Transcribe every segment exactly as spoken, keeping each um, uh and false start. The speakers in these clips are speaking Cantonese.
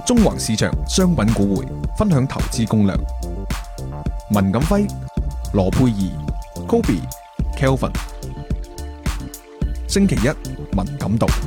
中環市場商品股匯，分享投資攻略。文錦輝、羅佩儀、Kobe、Kelvin， 星期一文錦道。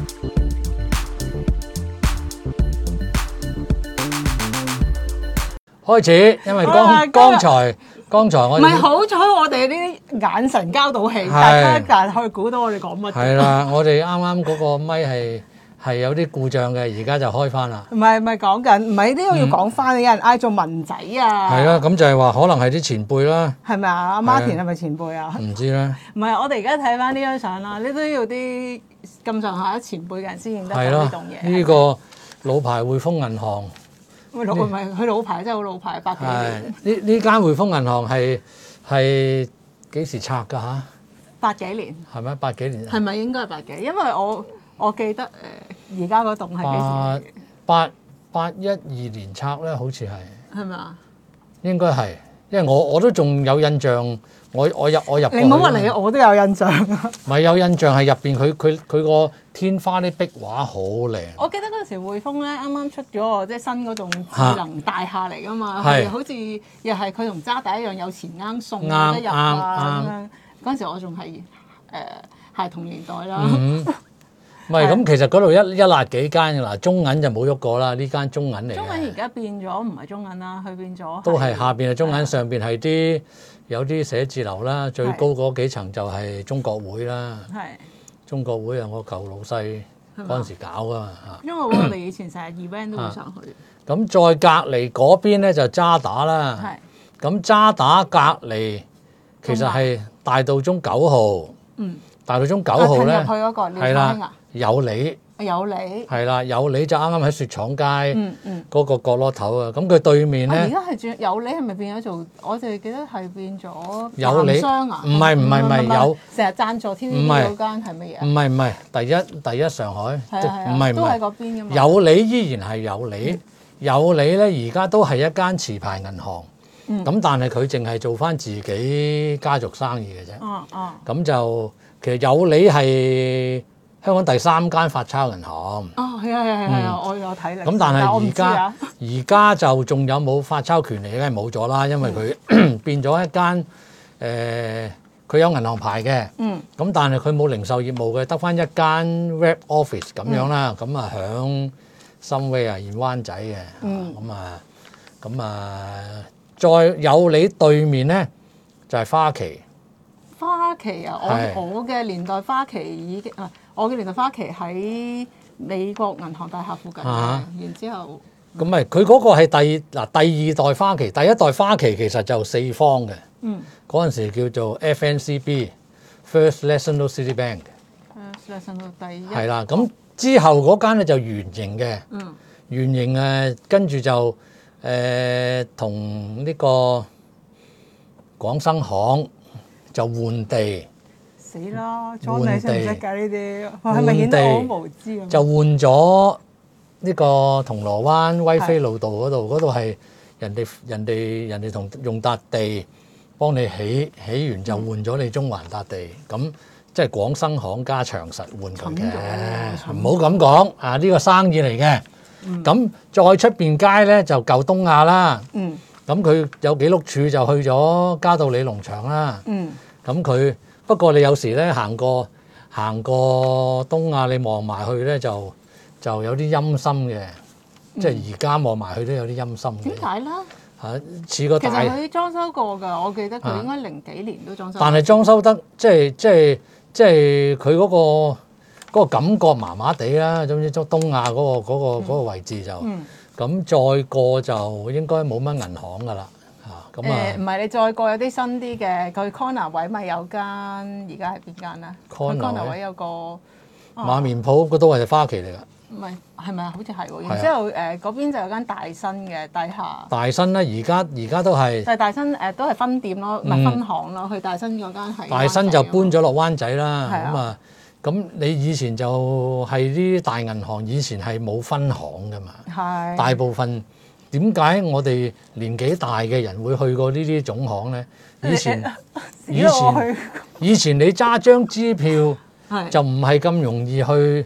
開始，因為剛剛才剛才我唔係好彩，我哋啲眼神交到氣，大家但係可以估到我哋講乜。 係啦，我哋啱啱嗰個咪係係有啲故障嘅，而家就開翻啦。 唔係唔係講緊，唔係呢個要講翻，有人嗌做文仔啊。 係啦，咁就係話可能係啲前輩啦。 係咪啊？阿 Martin 係咪前輩啊？ 唔知咧。 唔係，我哋而家睇翻呢張相啦，你都要啲咁上下前輩嘅人先認得到呢棟嘢。 呢個老牌匯豐銀行。 喂，老唔係佢老牌，真係好老牌，百幾年。 呢呢間匯豐銀行係係幾時拆㗎嚇？ 八幾年。係咪八幾年？ 係咪應該係八幾？因為我我記得誒，而家嗰棟係幾時？ 八八一二年拆咧，好似係。 係咪啊？ 應該係，因為我我都仲有印象，我我入我入過去。 你唔好話你，我都有印象。 唔係有印象係入邊佢佢佢個天花啲壁畫好靚。 我記得嗰陣時匯豐咧啱啱出咗即係新嗰種智能大廈嚟㗎嘛， 係、 啊、好似又係佢同渣打一樣有錢罌送得入啊咁樣。嗰陣時我仲係誒孩童年代啦。 嗯唔係咁，其實嗰度一一辣幾間㗎啦，中銀就冇喐過啦，呢間中銀嚟嘅。 中銀而家變咗唔係中銀啦，佢變咗都係下邊係中銀，上邊係啲有啲寫字樓啦，最高嗰幾層就係中國會啦。係中國會係我舊老細嗰陣時搞㗎嘛嚇。 因為我哋以前成日 event 都會上去。 咁再隔離嗰邊咧就渣打啦。係。咁渣打隔離其實係大道中九號。嗯。大道中九號咧。入去嗰個係啦。有理， 有理， 係啦，有理就啱啱喺雪廠街嗰個角落頭啊！咁佢對面咧， 而家係轉有理係咪變咗做？我哋記得係變咗有理商啊？ 唔係唔係唔係有成日贊助 T V B 嗰間係乜嘢？ 唔係唔係第一第一上海， 係係唔係唔係都喺嗰邊㗎嘛？ 有理依然係有理，有理咧而家都係一間持牌銀行，咁但係佢淨係做翻自己家族生意嘅啫。哦哦，咁就其實有理係香港第三間發鈔銀行。哦，係啊係啊係啊，我有睇歷史。咁但係而家而家就仲有冇發鈔權利？梗係冇咗啦，因為佢變咗一間誒，佢有銀行牌嘅。嗯。咁但係佢冇零售業務嘅，得翻一間 rep office 咁樣啦。咁啊響深威啊，現灣仔嘅。嗯。咁啊，咁啊，再有你對面咧就係花旗。 花旗啊！我我嘅年代花旗已經啊，我嘅年代花旗喺美國銀行大廈附近嘅，啊、然之後咁咪佢嗰個係第嗱第二代花旗，第一代花旗其實就四方嘅。嗯，嗰陣時叫做 F N C B，First National City Bank。First National 第一。係啦，咁之後嗰間咧就圓形嘅。嗯。圓形誒，跟住就誒同呢個廣生行。就換地， 死啦！裝你識唔識㗎呢啲？係咪顯得我好無知啊？ 就換咗呢個銅鑼灣威菲路道嗰度，嗰度係人哋人哋人哋同用笪地幫你起，起完就換咗你中環笪地，咁、嗯、即係廣生行加長實換佢嘅，唔好咁講啊！呢、呢個生意嚟嘅，咁、嗯、再出邊街咧就舊東亞啦。嗯。咁佢有幾碌柱就去咗嘉道理農場啦。嗯。咁佢不過你有時咧行過行過東亞，你望埋去咧就就有啲陰森嘅，嗯、即係而家望埋去都有啲陰森嘅。 點解咧？ 嚇似個大。 其實佢裝修過㗎，我記得佢應該零幾年都裝修過。 但係裝修得即係即係即係佢嗰個嗰個感覺麻麻地啦。總之，東亞嗰個嗰個嗰個位置就。嗯咁再過就應該冇乜銀行㗎啦，嚇咁啊！ 誒唔係你再過有啲新啲嘅，佢 corner 位咪有間，而家係邊間啊 ？corner 位有個馬面鋪，嗰都係花旗嚟㗎。 唔係係咪啊？好似係喎。然之後誒嗰邊就有間大新嘅底下。 大新咧，而家而家都係。 但係大新誒都係分店咯，唔係分行咯。去大新嗰間係。 大新就搬咗落灣仔啦，咁啊。咁你以前就係啲大銀行，以前係冇分行噶嘛？係。大部分點解我哋年紀大嘅人會去過呢啲總行咧？以前以前以前你揸張支票就唔係咁容易去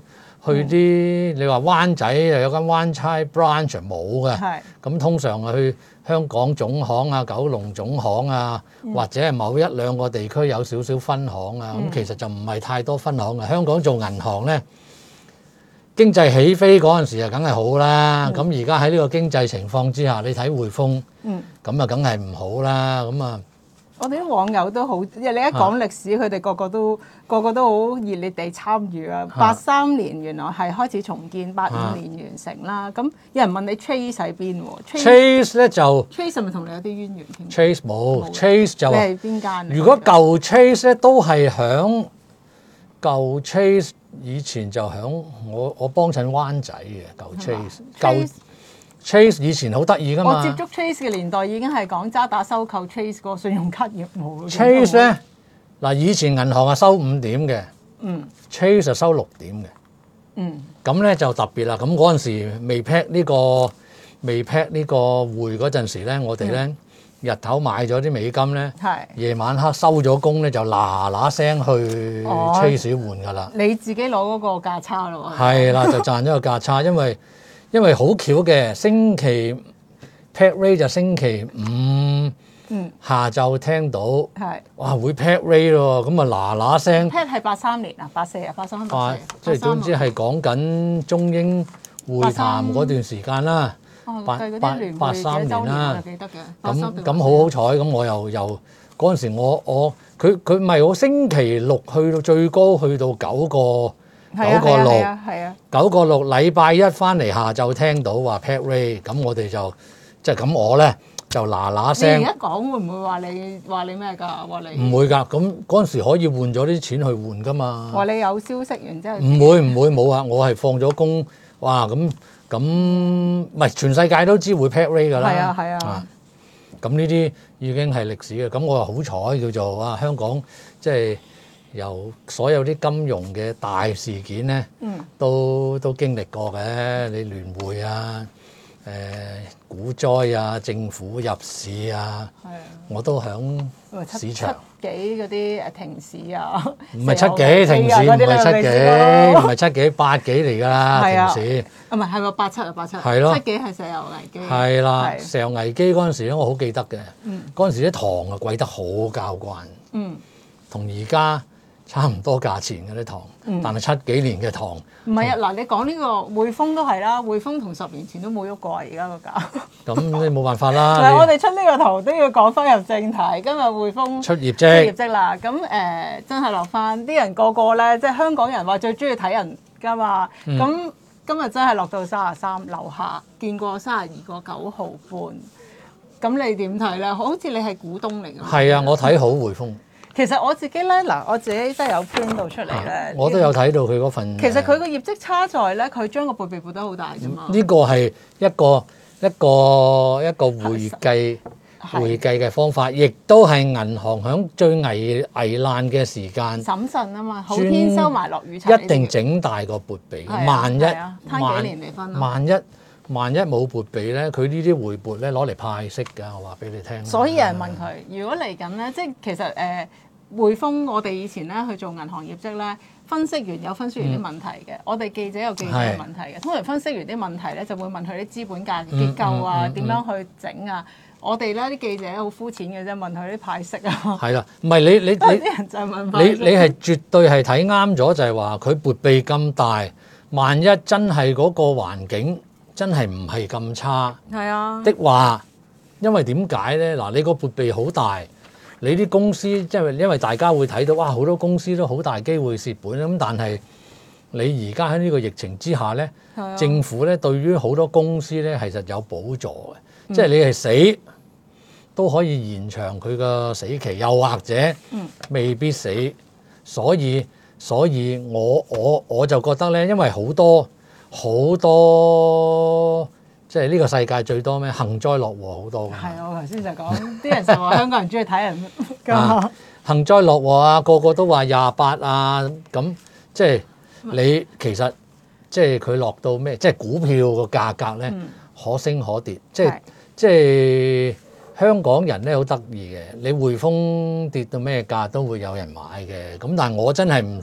去啲你話灣仔又有間灣差 branch 冇嘅，咁通常係去香港總行啊、九龍總行啊，嗯、或者係某一兩個地區有少少分行啊，咁、嗯、其實就唔係太多分行嘅。香港做銀行咧，經濟起飛嗰陣時啊，梗係好啦。咁而家喺呢個經濟情況之下，你睇匯豐，咁啊梗係唔好啦。咁啊〜 我哋啲網友都好，因為你一講歷史，佢哋、啊、個個都個個都好熱烈地參與啊！八三年原來係開始重建，八五年完成啦。咁、啊、有人問你 Chase 喺邊喎 ？Chase 咧就 Chase 係咪同你有啲淵源添 ？Chase 冇 ，Chase 就你係邊間？ 如果舊 Chase 咧都係響舊 Chase 以前就響我我幫襯灣仔嘅舊 Chase 舊。Chase 以前好得意噶嘛， 我接觸 Chase 嘅年代已經係講渣打收購 Chase 個信用卡業務。 Chase 咧嗱，以前銀行係收五點嘅，嗯，Chase 就收六點嘅，嗯，咁咧就特別啦。咁嗰陣時未 pack 呢個未 pack 呢個匯嗰陣時咧，我哋咧、嗯、日頭買咗啲美金咧，夜晚黑收咗工咧就嗱嗱聲去 Chase 換噶啦、哦。 你自己攞嗰個價差咯， 係啦，就賺咗個價差，因為。因為好巧嘅，星期 pack rate 就星期五、嗯、下晝聽到，係哇會 pack rate 咯，咁啊嗱嗱聲 pack 係八三年啊，八四啊，八三八四， 即係總之係講緊中英會談嗰段時間啦，八八八三年啦，咁咁好好彩，咁我又又嗰陣時我我佢佢唔係我星期六去到最高去到九個。九個六，係啊，九個六禮拜一翻嚟下晝聽到話 pack rate，咁我哋就即係咁我咧就嗱嗱聲。你而家講會唔會話你話你咩㗎？話你唔會㗎，咁嗰陣時可以換咗啲錢去換㗎嘛。 話你有消息完之後。 唔會唔會冇啊！我係放咗工，哇咁咁唔係全世界都知會 pack rate 㗎啦。 係啊係啊。 咁呢啲已經係歷史嘅，咁我又好彩叫做啊香港即係。由所有啲金融嘅大事件咧，嗯、都都經歷過嘅。你聯匯啊，誒、呃、股災啊，政府入市啊，啊我都響市場。 七幾嗰啲誒停市啊？ 唔係七幾停市，唔係七幾，唔係七幾八幾嚟㗎啦，停市。 啊唔係係喎，八七啊八七。 係咯。 七幾係石油危機。 係啦，石油危機嗰陣時咧，我好記得嘅。嗯。嗰陣時啲糖啊貴得好交關。嗯。同而家。差唔多價錢嘅啲糖，嗯、但係七幾年嘅糖唔係啊！嗱，你講呢個匯豐都係啦，匯豐同十年前都冇喐過啊！而家個價咁你冇辦法啦。嗱，我哋出呢個圖都要講翻入正題。今日匯豐出業績， 出業績啦。咁誒、呃，真係落翻啲人個個咧，即係香港人話最中意睇人㗎嘛。咁、嗯、今日真係落到三十三樓下，見過三十二個九毫半。咁你點睇咧？好似你係股東嚟㗎。 係啊，我睇好匯豐。 其實我自己咧，嗱我自己真係有 print 到出嚟咧、啊。 我都有睇到佢嗰份。 其實佢個業績差在咧，佢將個撥備撥得好大啫嘛。 呢個係一個一個一個會計會計嘅方法，亦都係銀行響最危危難嘅時間審慎啊嘛，好天收埋落雨柴， 一定整大個撥備。 啊、 萬一、 啊、攤幾年嚟分萬一萬一冇撥備咧，佢呢啲回撥咧攞嚟派息㗎，我話俾你聽。 所以有人問佢，如果嚟緊咧，即係其實誒。呃匯豐，我哋以前咧去做銀行業績咧，分析員有分析員啲問題嘅，嗯、我哋記者有記者嘅問題嘅。通常分析員啲問題咧，就會問佢啲資本價結構啊，點、嗯嗯嗯、樣去整啊。我哋咧啲記者好膚淺嘅啫，問佢啲派息啊。係啦， 唔係你你你啲人就問派息你你係絕對係睇啱咗，就係話佢撥備咁大，萬一真係嗰個環境真係唔係咁差，係啊的話，因為點解咧？嗱，你個撥備好大。你啲公司即係因為大家會睇到，哇！好多公司都好大機會蝕本咁，但係你而家喺呢個疫情之下咧，啊、政府咧對於好多公司咧係實有補助嘅，嗯、即係你係死都可以延長佢個死期，又或者未必死，嗯、所以所以我我我就覺得咧，因為好多好多。即係呢個世界最多咩？幸災樂禍好多㗎。 係啊，我頭先就講啲人就話香港人中意睇人㗎。 幸災樂禍啊，個個都話廿八啊，咁即係你其實即係佢落到咩？即係股票個價格咧，嗯、可升可跌。即係是即係香港人咧好得意嘅，你匯豐跌到咩價都會有人買嘅。咁但係我真係唔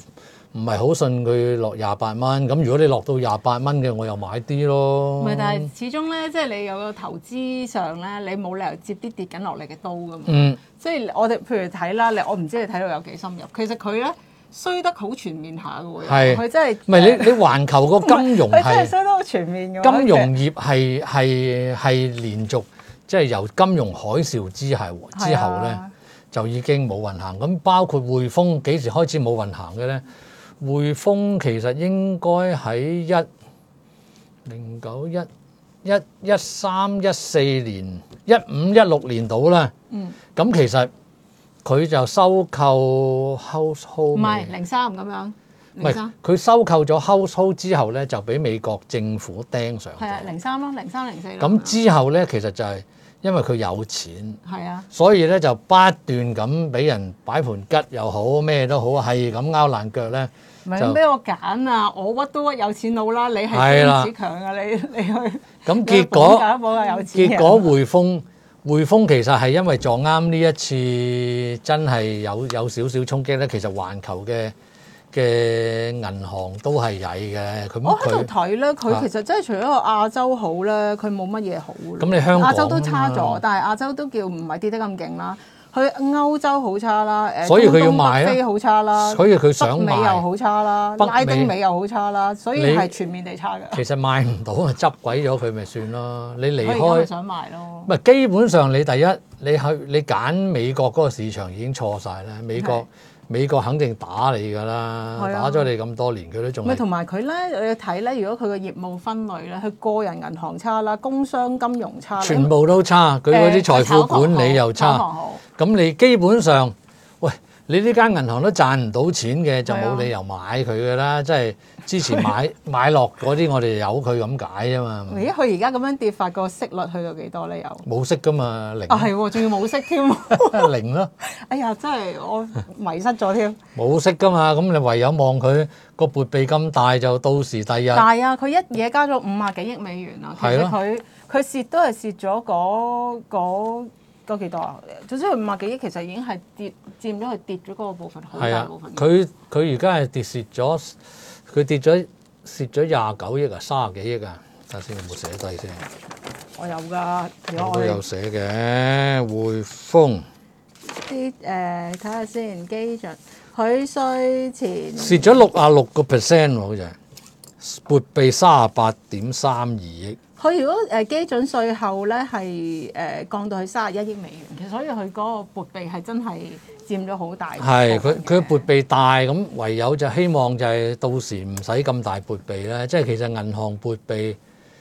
唔係好信佢落廿八蚊。咁如果你落到廿八蚊嘅，我又買啲咯。 唔係，但係始終咧，即係你有個投資上咧，你冇理由接啲跌緊落嚟嘅刀噶嘛。 嗯。 即係我哋譬如睇啦，你我唔知你睇到有幾深入。其實佢咧衰得好全面下嘅喎。 係。 佢真係。 唔係你你環球個金融係。 佢真係衰得好全面嘅。 金融業係係係連續即係由金融海嘯之後之後咧。就已經冇運行，咁包括匯豐幾時開始冇運行嘅咧？匯豐其實應該喺一零九一一一三一四年一五一六年度啦。嗯。咁其實佢就收購 Household 唔係零三咁樣。 唔係佢收購咗 Household 之後咧，就俾美國政府盯上。 係啊，零三咯，零三零四。 咁之後咧，其實就係、是。因為佢有錢， 係啊， 所以咧就不斷咁俾人擺盤吉又好，咩都好，係咁拗爛腳咧。 唔係咁俾我揀啊！我屈都屈有錢佬啦，你係邊子強啊？你你去咁結果， 結果匯豐匯豐其實係因為撞啱呢一次，真係有有少少衝擊咧。其實環球嘅嘅銀行都係曳嘅，佢我喺度睇咧，佢其實真係除咗個亞洲好咧，佢冇乜嘢好。 咁你香港亞洲都差咗，但係亞洲都叫唔係跌得咁勁啦。佢歐洲好差啦，誒， 所以佢要賣北非好差啦， 所以佢想賣。 北美又好差啦，拉丁美又好差啦，所以係全面地差嘅。 其實賣唔到啊，執鬼咗佢咪算咯。你離開， 佢想賣咯。 唔係基本上你第一，你去你揀美國嗰個市場已經錯晒啦，美國。美國肯定打你㗎啦，啊、打咗你咁多年，佢都仲。 咪同埋佢咧，你要睇咧，如果佢個業務分類咧，佢個人銀行差啦，工商金融差， 全部都差。佢嗰啲財富管理又差。咁你基本上，喂，你呢間銀行都賺唔到錢嘅，就冇理由買佢㗎啦。即係之前買買落嗰啲，我哋由佢咁解啫嘛。 咦？佢而家咁樣跌法，個息率去到幾多咧？有冇息㗎嘛？零。 啊，係喎，仲要冇息添。 零咯。 哎呀，真係我迷失咗添。 冇息㗎嘛，咁你唯有望佢個撥備咁大，就到時第日。 大啊！佢一嘢加咗五啊幾億美元啊！其實佢佢蝕都係蝕咗嗰嗰。多幾多啊？總之佢五啊幾億，其實已經係跌佔咗佢跌咗嗰個部分好大部分。 佢佢而家係跌蝕咗，佢跌咗蝕咗廿九億啊，三十幾億啊。睇下先有冇寫低先。 我有㗎， 我都有寫嘅匯豐。 啲誒睇下先，基準佢稅前蝕咗六啊六個 percent 喎，好似係撥備三十八點三二億。 佢如果誒基準稅後咧係誒降到去三十一億美元，其實所以佢嗰個撥備係真係佔咗好大。 係佢佢撥備大，咁唯有就希望就係到時唔使咁大撥備咧。即係其實銀行撥備誒、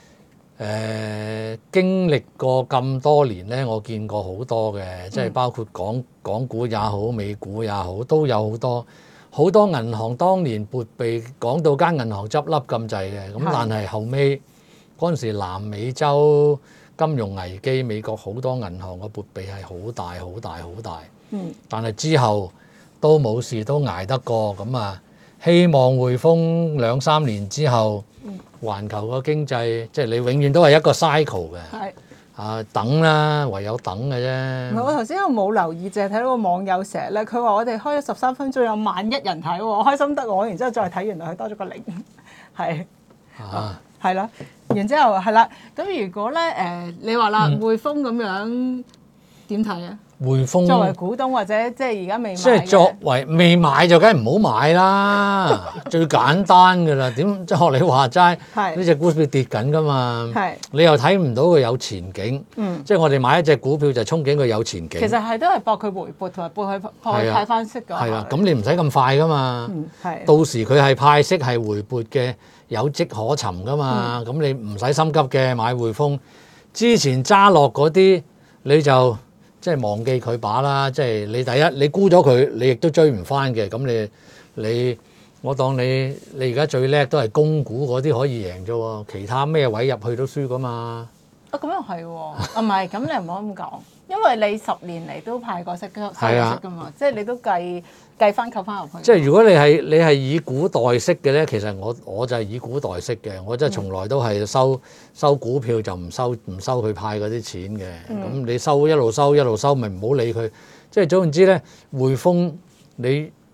呃、經歷過咁多年咧，我見過好多嘅，即係包括港港股也好、美股也好，都有好多好多銀行當年撥備講到間銀行執笠咁滯嘅，咁但係後尾。嗰陣時南美洲金融危機，美國好多銀行嘅撥備係好大好大好大，嗯，但係之後都冇事，都捱得過，咁啊，希望匯豐兩三年之後，嗯、環球個經濟即係你永遠都係一個 cycle 嘅，係啊，等啦，唯有等嘅啫。 我頭先我冇留意，淨係睇到個網友成日咧，佢話我哋開咗十三分鐘有萬一人睇喎，開心得我，然之後再睇原來佢多咗個零，係啊。係啦，然之後係啦，咁如果咧誒、呃，你話啦，匯豐咁樣點睇啊？匯豐作為股東或者即係而家未買，即係作為未買就梗係唔好買啦，最簡單㗎啦。點即係學你話齋，呢隻股票跌緊㗎嘛，你又睇唔到佢有前景，嗯、即係我哋買一隻股票就憧憬佢有前景。 其實係都係搏佢回撥同埋搏佢搏佢派翻息㗎。 係啊，咁你唔使咁快㗎嘛，嗯、到時佢係派息係回撥嘅。有跡可尋噶嘛？咁、嗯、你唔使心急嘅買匯豐。之前揸落嗰啲你就即係忘記佢把啦。即係你第一你沽咗佢，你亦都追唔翻嘅。咁你你我當你你而家最叻都係供股嗰啲可以贏啫喎，其他咩位入去都輸噶嘛。 啊咁又係喎，啊唔係咁你唔好咁講，因為你十年嚟都派過息收息噶嘛，即係你都計。計翻扣翻入去。 即係如果你係你係以股代息嘅咧，其實我我就係以股代息嘅，我真係從來都係收收股票就唔收唔收佢派嗰啲錢嘅。咁、嗯、你收一路收一路收，咪唔好理佢。即係總言之咧，匯豐你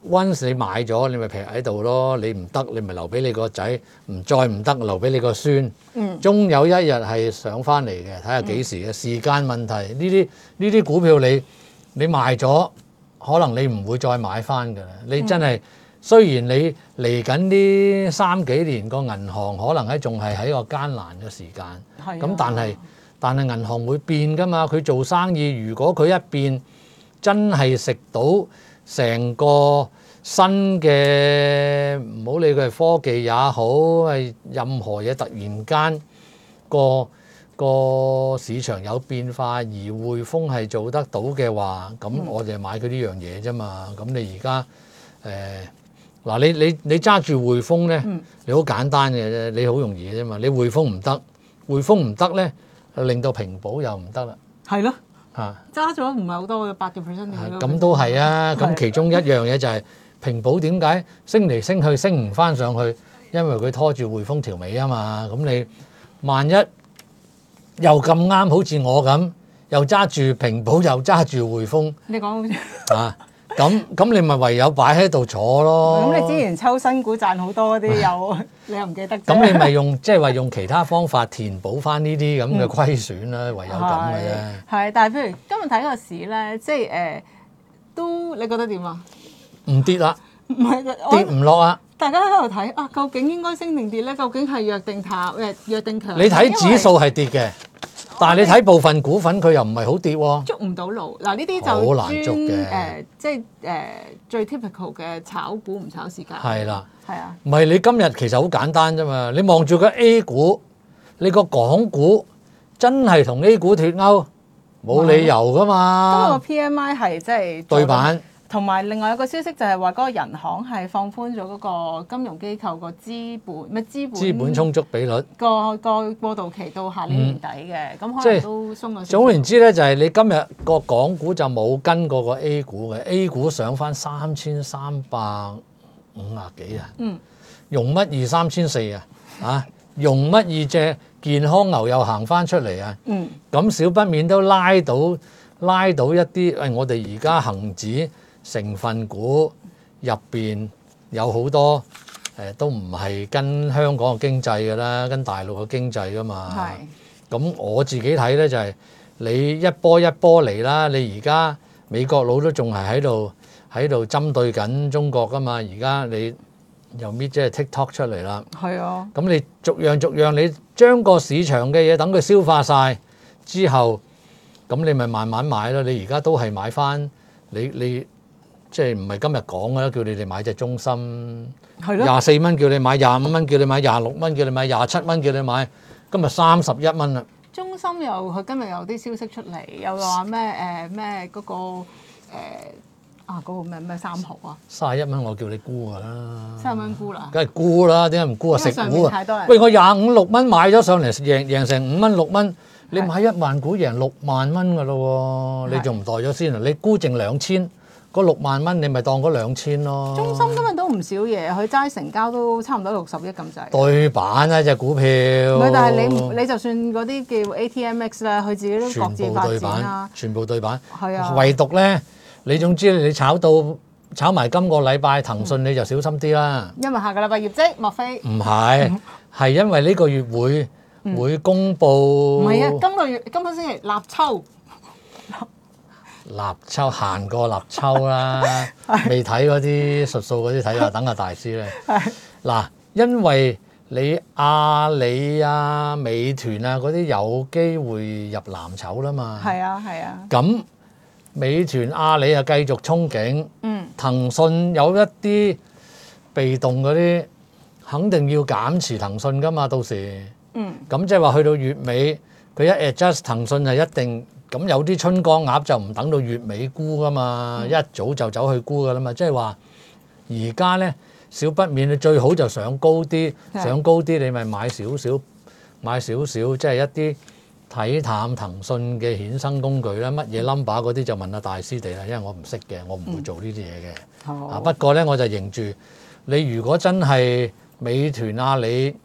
once 你買咗，你咪劈喺度咯。你唔得，你咪留俾你個仔；唔再唔得，留俾你個孫。嗯，終有一日係上翻嚟嘅，睇下幾時嘅、嗯、時間問題。呢啲呢啲股票你你賣咗，可能你唔會再買翻㗎啦。你真係、嗯、雖然你嚟緊呢三幾年個銀行可能喺仲係喺個艱難嘅時間，咁、啊、但係但係銀行會變㗎嘛。佢做生意，如果佢一變，真係食到成個新嘅，唔好理佢係科技也好，係任何嘢突然間個個市場有變化，而匯豐係做得到嘅話，咁我哋買佢呢樣嘢啫嘛。咁你而家誒嗱，你你你揸住匯豐咧，你好簡單嘅啫，你好容易嘅啫嘛。你匯豐唔得，匯豐唔得咧，令到平保又唔得啦。 係咯。 啊， 揸咗唔係好多嘅，八個 percent 定咁都係啊！咁其中一樣嘢就係平保點解升嚟升去升唔翻上去？因為佢拖住匯豐條尾啊嘛！咁你萬一又咁啱，好似我咁，又揸住平保又揸住匯豐， 你講好似啊！咁咁你咪唯有擺喺度坐咯。 咁你之前抽新股賺好多嗰啲又你又唔記得？ 咁你咪用即係話用其他方法填補翻呢啲咁嘅虧損啦，唯有咁嘅啫。 係，但係譬如今日睇個市咧，即係誒都你覺得點啊？ 唔跌啦， 唔係跌唔落啊！ 大家喺度睇啊，究竟應該升定跌咧？究竟係弱定淡誒弱定強？ 你睇指數係跌嘅。但係你睇部分股份佢又唔係好跌喎， 捉唔到路嗱，呢啲就好難捉嘅誒，即係誒最 typical 嘅炒股唔炒時間。 係啦， 係啊， 唔係你今日其實好簡單啫嘛，你望住個 A 股，你個港股真係同 A 股脫鈎，冇理由噶嘛。 今日個 P M I 係即係對版。 同埋另外一個消息就係話嗰個人行係放寬咗嗰個金融機構個資本咩資本資本充足比率個個過渡期到下年年底嘅，咁、嗯、可能都鬆咗少少。 總言之咧，就係你今日個港股就冇跟過個 A 股嘅 A 股上翻三千三百五啊幾啊，嗯，用乜二三千四啊，啊，用乜二隻健康牛又行翻出嚟啊，嗯，咁少不免都拉到拉到一啲，誒，我哋而家恆指成分股入邊有好多誒、呃，都唔係跟香港嘅經濟㗎啦，跟大陸嘅經濟㗎嘛。係。咁我自己睇咧就係、是、你一波一波嚟啦。你而家美國佬都仲係喺度喺度針對緊中國㗎嘛。而家你又搣即係 TikTok 出嚟啦。係啊。咁你逐樣逐樣，你將個市場嘅嘢等佢消化晒之後，咁你咪慢慢買咯。你而家都係買翻你你。你即係唔係今日講嘅啦，叫你哋買隻中芯，廿四蚊叫你買，廿五蚊叫你買，廿六蚊叫你買，廿七蚊叫你買，今日三十一蚊啦。中芯又佢今日有啲消息出嚟，又話咩誒咩嗰個誒、呃、啊嗰、嗰個咩咩三號啊？卅一蚊我叫你沽㗎啦，卅蚊沽啦，梗係沽啦，點解唔沽啊？食股啊！喂，我廿五六蚊買咗上嚟，贏贏成五蚊六蚊，你買一萬股贏六萬蚊㗎咯喎，你仲唔袋咗先啊？你沽剩兩千。嗰六萬蚊你咪當嗰兩千咯。中芯今日都唔少嘢，佢齋成交都差唔多六十億咁滯。對版啊隻股票。唔係，但係你你就算嗰啲叫 A T M X 啦，佢自己都各自發展啦。全部對版。係啊。唯獨咧，你總之你炒到炒埋今個禮拜騰訊你就小心啲啦。因為下個禮拜業績，莫非？唔係，係因為呢個月會會公佈。唔係啊，今個月今個星期立秋。立秋行過立秋啦，未睇嗰啲術數嗰啲睇下，等下大師咧。嗱，因為你阿里啊、美團啊嗰啲有機會入藍籌啦嘛。係啊，係啊。咁美團、阿里啊繼續憧憬。嗯。騰訊有一啲被動嗰啲，肯定要減持騰訊噶嘛，到時。嗯。咁即係話去到月尾，佢一 adjust 騰訊係一定。咁有啲春江鴨就唔等到月尾沽噶嘛，嗯、一早就走去沽噶啦嘛，即係話而家咧少不免你最好就上高啲，上高啲你咪買少少，買少少，即係一啲睇淡騰訊嘅衍生工具啦，乜嘢 number 嗰啲就問下大師哋啦，因為我唔識嘅，我唔會做呢啲嘢嘅。嗯、啊不過咧我就認住你，如果真係美團、阿里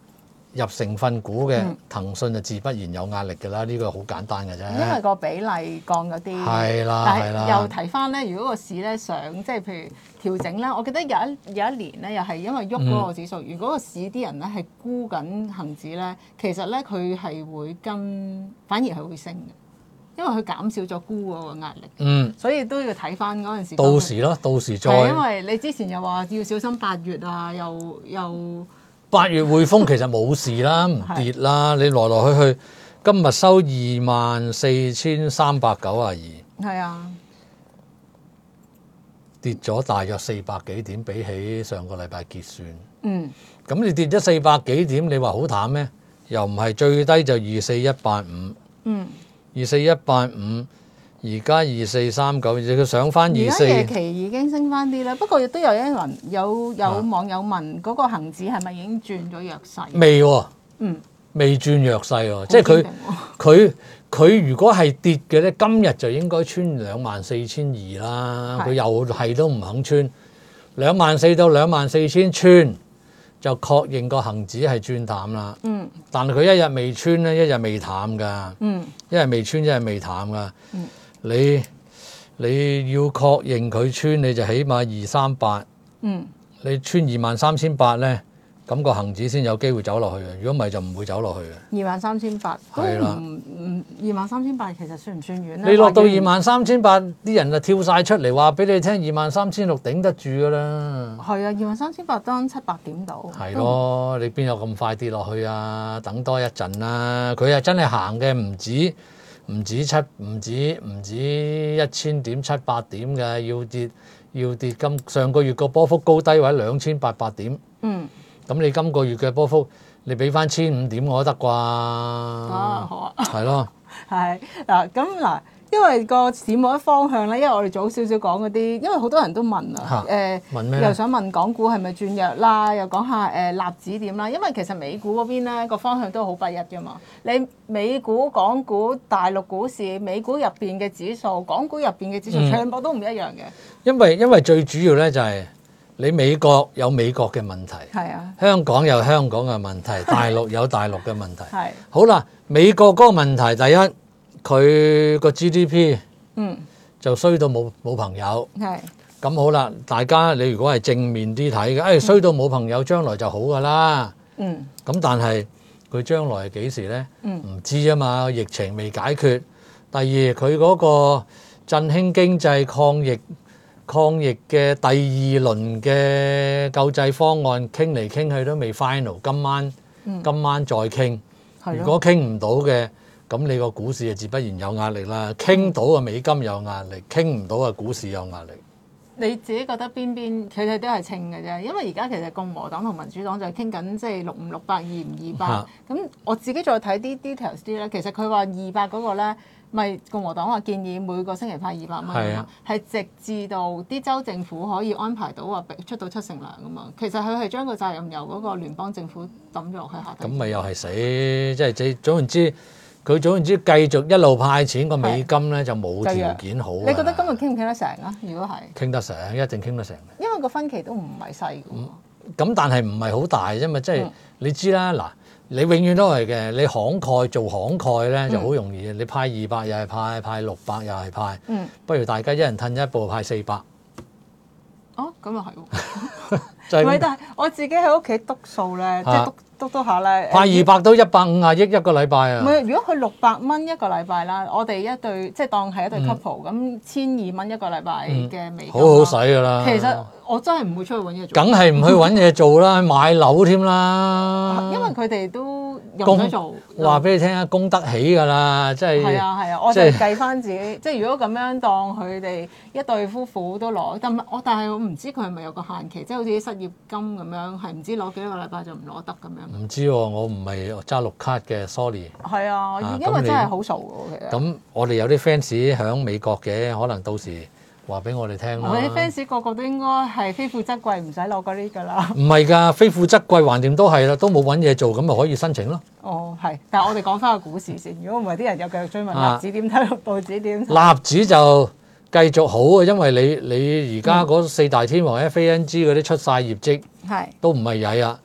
入成分股嘅， 嗯騰訊就自不然有壓力㗎啦。呢個好簡單嘅啫。 因為個比例降咗啲。 係啦但係啦係又提翻咧，如果個市咧想即係譬如調整咧，我記得有一有一年咧，又係因為喐嗰個指數。 嗯、 如果個市啲人咧係沽緊恒指咧，其實咧佢係會跟，反而係會升嘅。因為佢減少咗沽嗰個壓力， 嗯， 所以都要睇翻嗰陣時。 到時咯，到時再。 係因為你之前又話要小心八月啊，又又八月匯豐其實冇事啦，唔跌啦。你來來去去，今日收二萬四千三百九啊二， 係啊， 跌咗大約四百幾點，比起上個禮拜結算。 嗯， 咁你跌咗四百幾點，你話好淡咩？又唔係，最低就二四一八五。 嗯。 二四一八五，而家二四三九，佢上翻二四。 而家夜期已經升翻啲啦，不過亦都有一人有有網友問嗰、啊、個恆指係咪已經轉咗弱勢？ 未喎、啊， 嗯， 未轉弱勢喎，即係佢佢佢如果係跌嘅咧，今日就應該穿兩萬四千二啦。佢又係都唔肯穿兩萬四到兩萬四千穿。就確認個恆指係轉淡啦， 嗯， 但係佢一日未穿咧，一日未淡㗎， 嗯， 一日未穿，一日未淡㗎， 嗯， 你你要確認佢穿，你就起碼二三八， 嗯， 你穿二萬三千八咧，咁個恆指先有機會走落去嘅，如果唔係就唔會走落去嘅。 二萬三千八， 係啦， 唔唔二萬三千八其實算唔算遠咧？ 你落到二萬三千八，啲人就跳晒出嚟話俾你聽，二萬三千六頂得住㗎啦。 係啊，二萬三千八當七八點到。 係咯，你邊有咁快跌落去啊？等多一陣啦。佢係真係行嘅，唔止唔止七，唔止唔止一千點七八點嘅，要跌要跌。今上個月個波幅高低位兩千八百點。嗯。咁你今個月嘅波幅，你俾翻千五點我得啩？ 啊，好啊。 係咯。 係嗱，咁嗱，因為個市冇一方向咧，因為我哋早少少講嗰啲，因為好多人都問啊，誒、呃， 問咩？ 又想問港股係咪轉弱啦，又講下誒納指點啦，因為其實美股嗰邊咧個方向都好不一㗎嘛。你美股、港股、大陸股市、美股入邊嘅指數、港股入邊嘅指數，全部都唔一樣嘅。 因為因為最主要咧就係、是。你美國有美國嘅問題， 係啊， 香港有香港嘅問題，大陸有大陸嘅問題。 係好啦，美國嗰個問題，第一佢個 G D P 嗯就衰到冇冇朋友。係咁好啦，大家你如果係正面啲睇嘅，誒、哎、衰到冇朋友，將來就好㗎啦。嗯，咁但係佢將來係幾時咧？嗯，唔知啊嘛，疫情未解決。第二佢嗰個振興經濟抗疫。抗疫嘅第二輪嘅救濟方案傾嚟傾去都未 final，今晚、嗯、今晚再傾。如果傾唔到嘅，咁你個股市就自不然有壓力啦。傾到嘅美金有壓力，傾唔到嘅股市有壓力。 你自己覺得邊邊佢哋都係稱嘅啫，因為而家其實共和黨同民主黨就係傾緊即係六五六八二五二八。咁我自己再睇啲 details 啲咧，其實佢話二八嗰個咧。咪共和黨話建議每個星期派二百蚊啊，係直至到啲州政府可以安排到話出到七成糧噶嘛。其實佢係將個責任由嗰個聯邦政府抌咗落去下底。咁咪又係死，即係即總言之，佢總言之繼續一路派錢個美金咧就冇條件好。你覺得今日傾唔傾得成啊？如果係傾得成，一定傾得成。 因為個分歧都唔係細㗎。 咁、嗯、但係唔係好大啫嘛，即係、嗯、你知啦嗱。你永遠都係嘅，你慷慨做慷慨咧就好容易、嗯、你派二百又係派，派六百又係派，嗯、不如大家一人褪一步派四百。 哦，咁又係喎。唔係，但係我自己喺屋企篤數咧，即係篤篤篤下咧。 派二百都一百五啊億一個禮拜啊。 唔係，如果佢六百蚊一個禮拜啦，我哋一對即係當係一對 couple 咁，千二蚊一個禮拜嘅美金、嗯、好好使㗎啦。其實我真係唔會出去揾嘢做。梗係唔去揾嘢做啦，買樓添啦。因為佢哋都用得做。 話俾你聽啊，供得起㗎啦，即係。係啊係啊，我就計翻自己，即係如果咁樣當佢哋一對夫婦都攞，但我但係我唔知佢係咪有個限期，即係好似啲失業金咁樣，係唔知攞幾多個禮拜就唔攞得咁樣。唔知喎，我唔係揸綠卡嘅 ，sorry。係啊，因為真係好傻㗎其實。咁我哋有啲 fans 喺美國嘅，可能到時。話俾我哋聽啦！我啲 fans 個個都應該係非富則貴，唔使攞嗰啲㗎啦。唔係㗎，非富則貴，橫掂都係啦，都冇揾嘢做，咁咪可以申請咯。哦，係，但係我哋講翻個股市先。如果唔係，啲人又繼續追問納指點睇，報紙點睇？納指就繼續好啊，因為你你而家嗰四大天王 F A N G 嗰啲出晒業績，係、嗯、都唔係曳啊。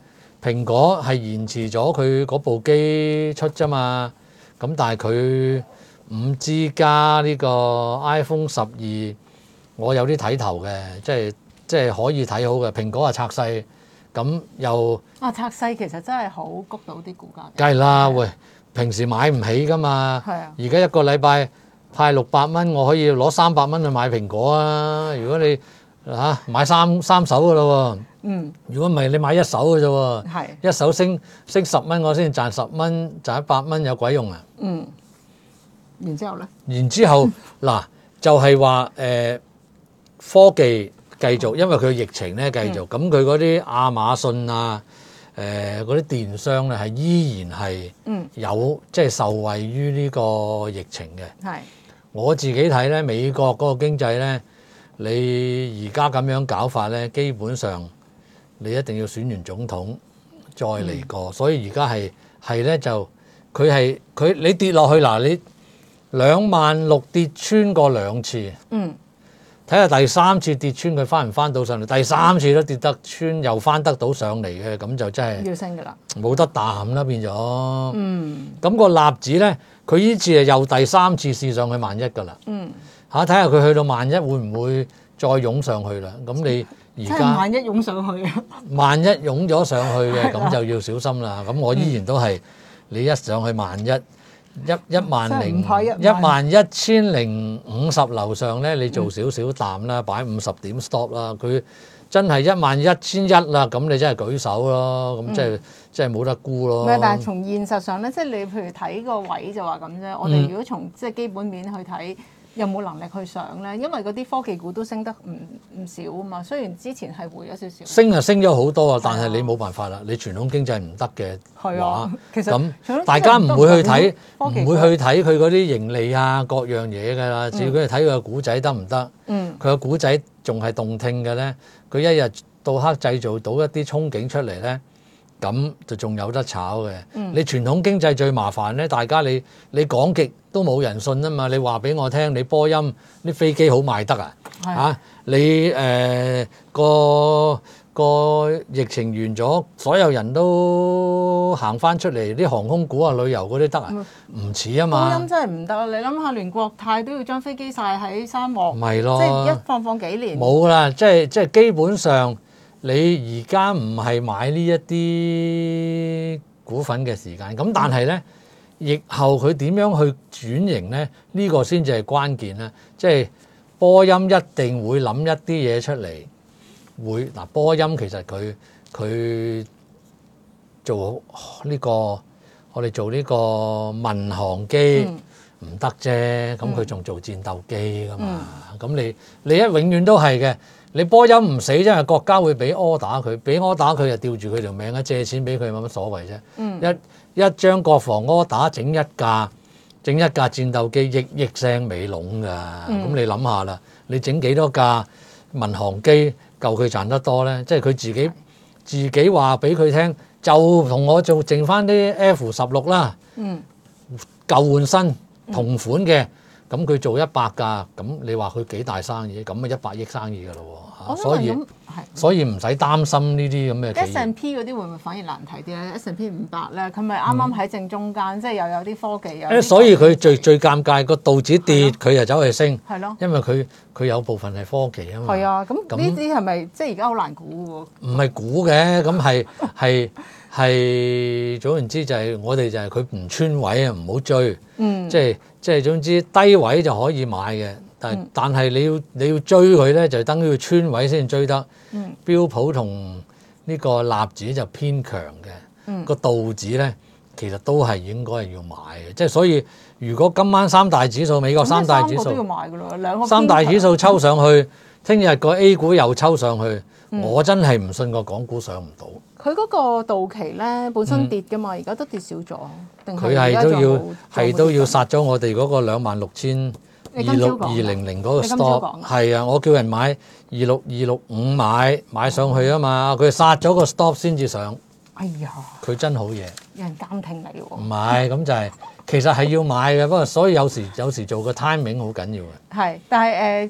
蘋果係延遲咗佢嗰部機出啫嘛。咁但係佢五 G 加呢個 iPhone 十二，我有啲睇頭嘅，即係即係可以睇好嘅。蘋果係拆細，咁又啊拆細其實真係好谷到啲股價。 梗係啦，喂，平時買唔起噶嘛。 係啊。 而家一個禮拜派六百蚊，我可以攞三百蚊去買蘋果啊！如果你嚇、啊、買三三手噶咯喎，嗯，如果唔係你買一手嘅啫喎，係一手升升十蚊，我先賺十蚊，賺一百蚊有鬼用啊！ 嗯，然之後咧？ 然之後嗱就係話誒科技繼續，因為佢疫情咧繼續，咁佢嗰啲亞馬遜啊，誒嗰啲電商咧係依然係有即係、嗯、受惠於呢個疫情嘅。係我自己睇咧，美國嗰個經濟咧。你而家咁樣搞法咧，基本上你一定要選完總統再嚟過，嗯、所以而家係係咧就佢係佢你跌落去嗱，你兩萬六跌穿過兩次，嗯，睇下第三次跌穿佢翻唔翻到上嚟，第三次都跌得穿又翻得到上嚟嘅，咁就真係要升㗎啦，冇得彈啦變咗，嗯，咁個納指咧，佢呢次係又第三次試上去萬一㗎啦，嗯。嚇！睇下佢去到萬一會唔會再湧上去啦？咁你而家萬一湧上去啊！ 萬一湧咗上去嘅，咁就要小心啦。咁我依然都係你一上去萬一一一萬零一萬一千零五十樓上咧，你做少少淡啦，擺五十點 stop 啦。佢真係一萬一千一啦，咁你真係舉手咯。咁即係即係冇得沽咯。唔係， 但係從現實上咧，即係你譬如睇個位就話咁啫。我哋如果從即係基本面去睇。有冇能力去上咧？因為嗰啲科技股都升得唔唔少啊嘛。雖然之前係回咗少少， 升啊升咗好多啊，但係你冇辦法啦。你傳統經濟唔得嘅話，其實咁大家唔會去睇，唔會去睇佢嗰啲盈利啊各樣嘢㗎啦。只要佢睇佢個股仔得唔得？嗯，佢個股仔仲係動聽嘅咧，佢一日到黑製造到一啲憧憬出嚟咧。咁就仲有得炒嘅。嗯、你傳統經濟最麻煩咧，大家你你講極都冇人信啊嘛！你話俾我聽，你波音啲飛機好賣得啊？嚇的、啊！你誒、呃、個個疫情完咗，所有人都行翻出嚟，啲航空股啊、旅遊嗰啲得啊？唔似啊嘛！ 波音真係唔得，你諗下，連國泰都要將飛機曬喺沙漠， 唔係咯， 即係一放放幾年冇啦，即係即係基本上。你而家唔係買呢一啲股份嘅時間，咁但係咧，疫後佢點樣去轉型咧？呢、這個先至係關鍵啦。即係波音一定會諗一啲嘢出嚟，會嗱波音其實佢佢做呢、這個，我哋做呢個民航機唔得啫，咁佢仲做戰鬥機噶嘛？咁、嗯、你你一永遠都係嘅。你波音唔死，因為國家會俾 order 佢，俾 order 佢就吊住佢條命啊！借錢俾佢有乜所謂啫？嗯、一一張國防 order 整一架，整一架戰鬥機億億聲尾籠㗎。咁、嗯、你諗下啦，你整幾多架民航機夠佢賺得多咧？即係佢自己自己話俾佢聽，就同我做剩翻啲 F 十六啦，嗯、舊換新同款嘅。咁佢做一百架，咁你話佢幾大生意？咁啊一百億生意㗎咯喎，所以所以唔使擔心呢啲咁嘅企業。 S and P 嗰啲會唔會反而難睇啲咧 ？S and P 五百咧，佢咪啱啱喺正中間，嗯、即係又有啲科技有。誒，所以佢最最尷尬個道指跌，佢又走去升。 係咯。 因為佢佢有部分係科技啊嘛。 係啊，咁呢啲係咪即係而家好難估喎？ 唔係估嘅，咁係係。係總言之就係我哋就係佢唔穿位啊，唔好追。嗯，即係即係總之低位就可以買嘅，但、嗯、但係你要你要追佢咧，就等於要穿位先追得。嗯，標普同呢個納指就偏強嘅。嗯，個道指咧其實都係應該係要買嘅，即係所以如果今晚三大指數美國三大指數都要買㗎咯，兩個三大指數抽上去，聽日個 A 股又抽上去，嗯、我真係唔信個港股上唔到。 佢嗰個到期咧本身跌㗎嘛，而家、嗯、都跌少咗，定係佢係都要係都要殺咗我哋嗰個兩萬六千二六二零零嗰個 stop。係啊，我叫人買二六二六五買買上去啊嘛，佢殺咗個 stop 先至上。 哎呀， 佢真好嘢。 有人監聽你喎。 唔係，咁就係、是、其實係要買嘅，不過所以有時有時做個 timing 好緊要嘅。 係，但係誒、呃、今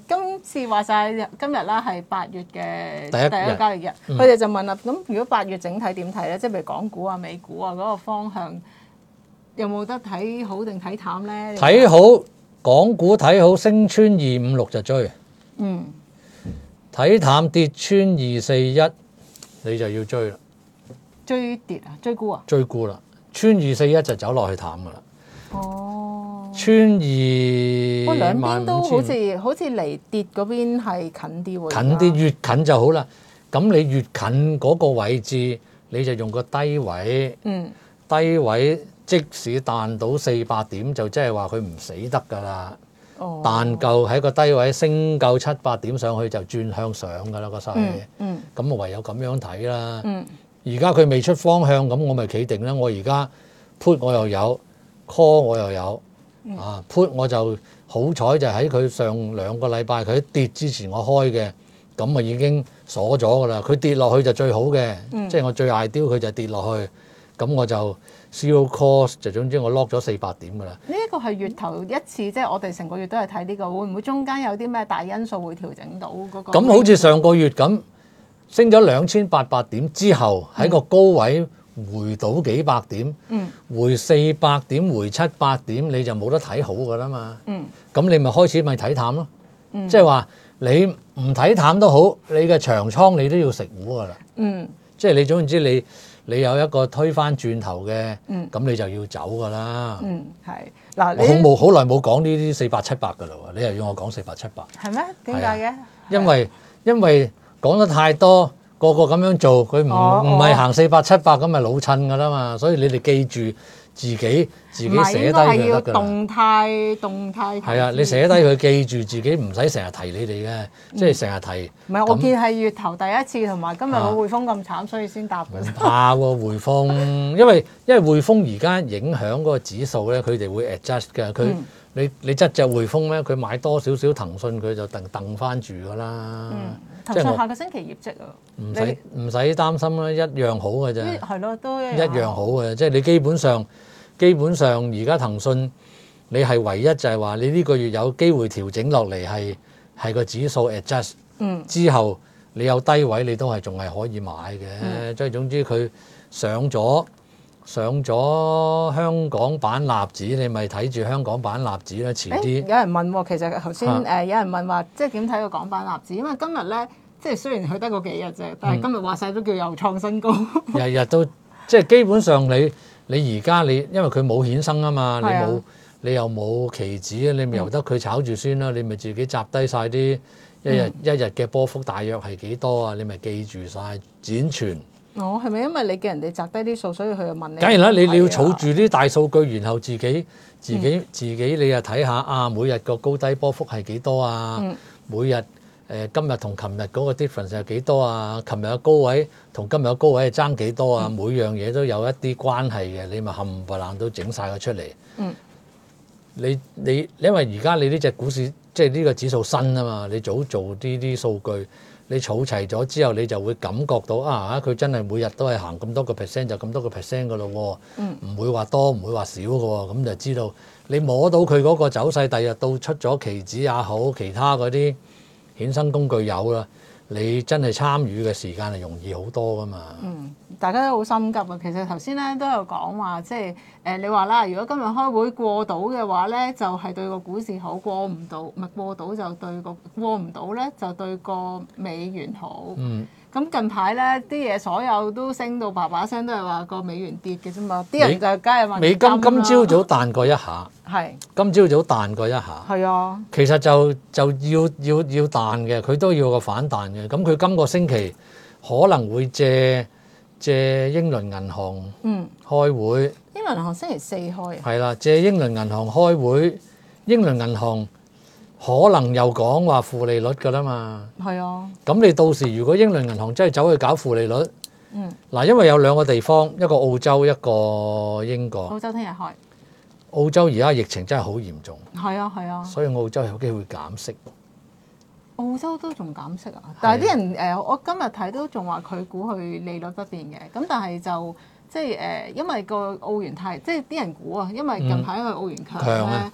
次話晒今日啦，係八月嘅第一第一個交易日，佢哋、嗯、就問啦，咁如果八月整體點睇咧？即係譬如港股啊、美股啊嗰、嗰個方向，有冇得睇好定睇淡咧？ 睇好港股，睇好升穿二五六就追。嗯。睇淡跌穿二四一，你就要追啦。 追跌啊？追沽啊？ 追沽啦，穿二四一就走落去淡噶啦。哦，穿二， 哇，兩邊都好似好似離跌嗰邊係近啲喎。 近啲，越近就好啦。咁你越近嗰個位置，你就用個低位。嗯。低位即使彈到四百點，就即係話佢唔死得噶啦。哦。彈夠喺個低位升夠七八點上去就轉向上噶啦個勢。嗯。嗯。咁我唯有咁樣睇啦。嗯。而家佢未出方向，咁我咪企定啦。我而家 put 我又有 call 我又有、嗯、啊 put 我就好彩就喺佢上兩個禮拜佢跌之前我開嘅，咁啊已經鎖咗噶啦。佢跌落去就最好嘅，嗯、即係我最 ideal 佢就跌落去，咁我就 zero cost 就總之我 lock 咗四百點噶啦。 呢一個係月頭一次，即係我哋成個月都係睇呢個，會唔會中間有啲咩大因素會調整到嗰個？ 咁好似上個月咁。升咗兩千八百點之後，喺個高位回到幾百點，嗯、回四百點，回七百點，你就冇得睇好噶啦嘛。咁、嗯、你咪開始咪睇淡咯。嗯、即係話你唔睇淡都好，你嘅長倉你都要食糊噶啦。嗯、即係你總言之你，你你有一個推翻轉頭嘅，咁、嗯、你就要走噶啦。嗯，係嗱，我好冇好耐冇講呢啲四百七百噶啦喎，你又要我講四百七百？ 係咩？點解嘅？ 因為因為講得太多，個個咁樣做，佢唔唔係行四百七百咁咪老襯噶啦嘛，所以你哋記住自己自己寫低佢得㗎啦。唔係，應該係要動態動態。 係啊，你寫低佢，記住自己，唔使成日提你哋嘅，嗯、即係成日提。 唔係，我見係月頭第一次，同埋今日個匯豐咁慘，所以先答嘅。 怕喎匯豐，因為因為匯豐而家影響嗰個指數咧，佢哋會 adjust 嘅。佢、嗯、你你執隻匯豐咧，佢買多少少騰訊，佢就掟掟翻住㗎啦。嗯騰訊下個星期業績啊， 唔使唔使擔心啦，一樣好嘅啫。 係咯，都一樣， 一樣好嘅，即係你基本上基本上而家騰訊你係唯一就係話你呢個月有機會調整落嚟係係個指數 adjust，嗯、之後你有低位你都係仲係可以買嘅，即係、嗯、總之佢上咗上咗香港版納指，你咪睇住香港版納指啦，遲啲。 有人問喎，其實頭先誒有人問話，即係點睇個港版納指？因為今日咧，即係雖然佢得嗰幾日啫，但係今日話晒都叫又創新高。 日日、嗯、都即係基本上你你而家你因為佢冇衍生啊嘛，你冇、啊、你又冇期指，你咪由得佢炒住先啦，你咪自己集低晒啲一日、嗯、一日嘅波幅大約係幾多啊？你咪記住晒展存。 哦，係咪因為你叫人哋摘低啲數，所以佢就問你？ 梗係啦，你你要儲住啲大數據，然後自己自己、嗯、自己你又睇下啊，每日個高低波幅係幾多啊？嗯、每日誒、呃、今日同琴日嗰個 difference 係幾多啊？琴日嘅高位同今日嘅高位係爭幾多啊？嗯、每樣嘢都有一啲關係嘅，你咪冚唪唥都整晒佢出嚟。嗯，你你因為而家你呢隻股市即係呢個指數新啊嘛，你早做呢啲數據。你儲齊咗之後，你就會感覺到啊！佢真係每日都係行咁多個 percent 就咁多個 percent 噶咯喎，唔、嗯、會話多唔會話少嘅喎，咁就知道你摸到佢嗰個走勢，第日到出咗期指也好，其他嗰啲衍生工具有啦，你真係參與嘅時間係容易好多噶嘛。嗯， 大家都好心急啊！其實頭先咧都有講話，即係誒、呃、你話啦，如果今日開會過到嘅話咧，就係、是、對個股市好；過唔到，唔係過到就對個過唔到咧，就對個美元好。嗯。咁近排咧啲嘢所有都升到叭叭聲，都係話個美元跌嘅啫嘛。啲人就梗係問美金今朝早彈過一下。係是。今朝早彈過一下。係啊。其實就就要要要彈嘅，佢都要個反彈嘅。咁佢今個星期可能會借借英倫銀行嗯開會。 英倫銀行星期四開。 係啦，借英倫銀行開會，英倫銀行。可能又講話負利率㗎啦嘛，係啊。咁你到時如果英倫銀行真係走去搞負利率，嗯，嗱，因為有兩個地方，一個澳洲，一個英國。 澳洲聽日開。 澳洲而家疫情真係好嚴重。 係啊係啊。 所以澳洲有機會減息。 澳洲都仲減息啊？但係啲人誒、呃，我今日睇都仲話佢估佢利率不變嘅，咁但係就即係誒，因為個澳元太，即係啲人估啊，因為近排個澳元強咧。嗯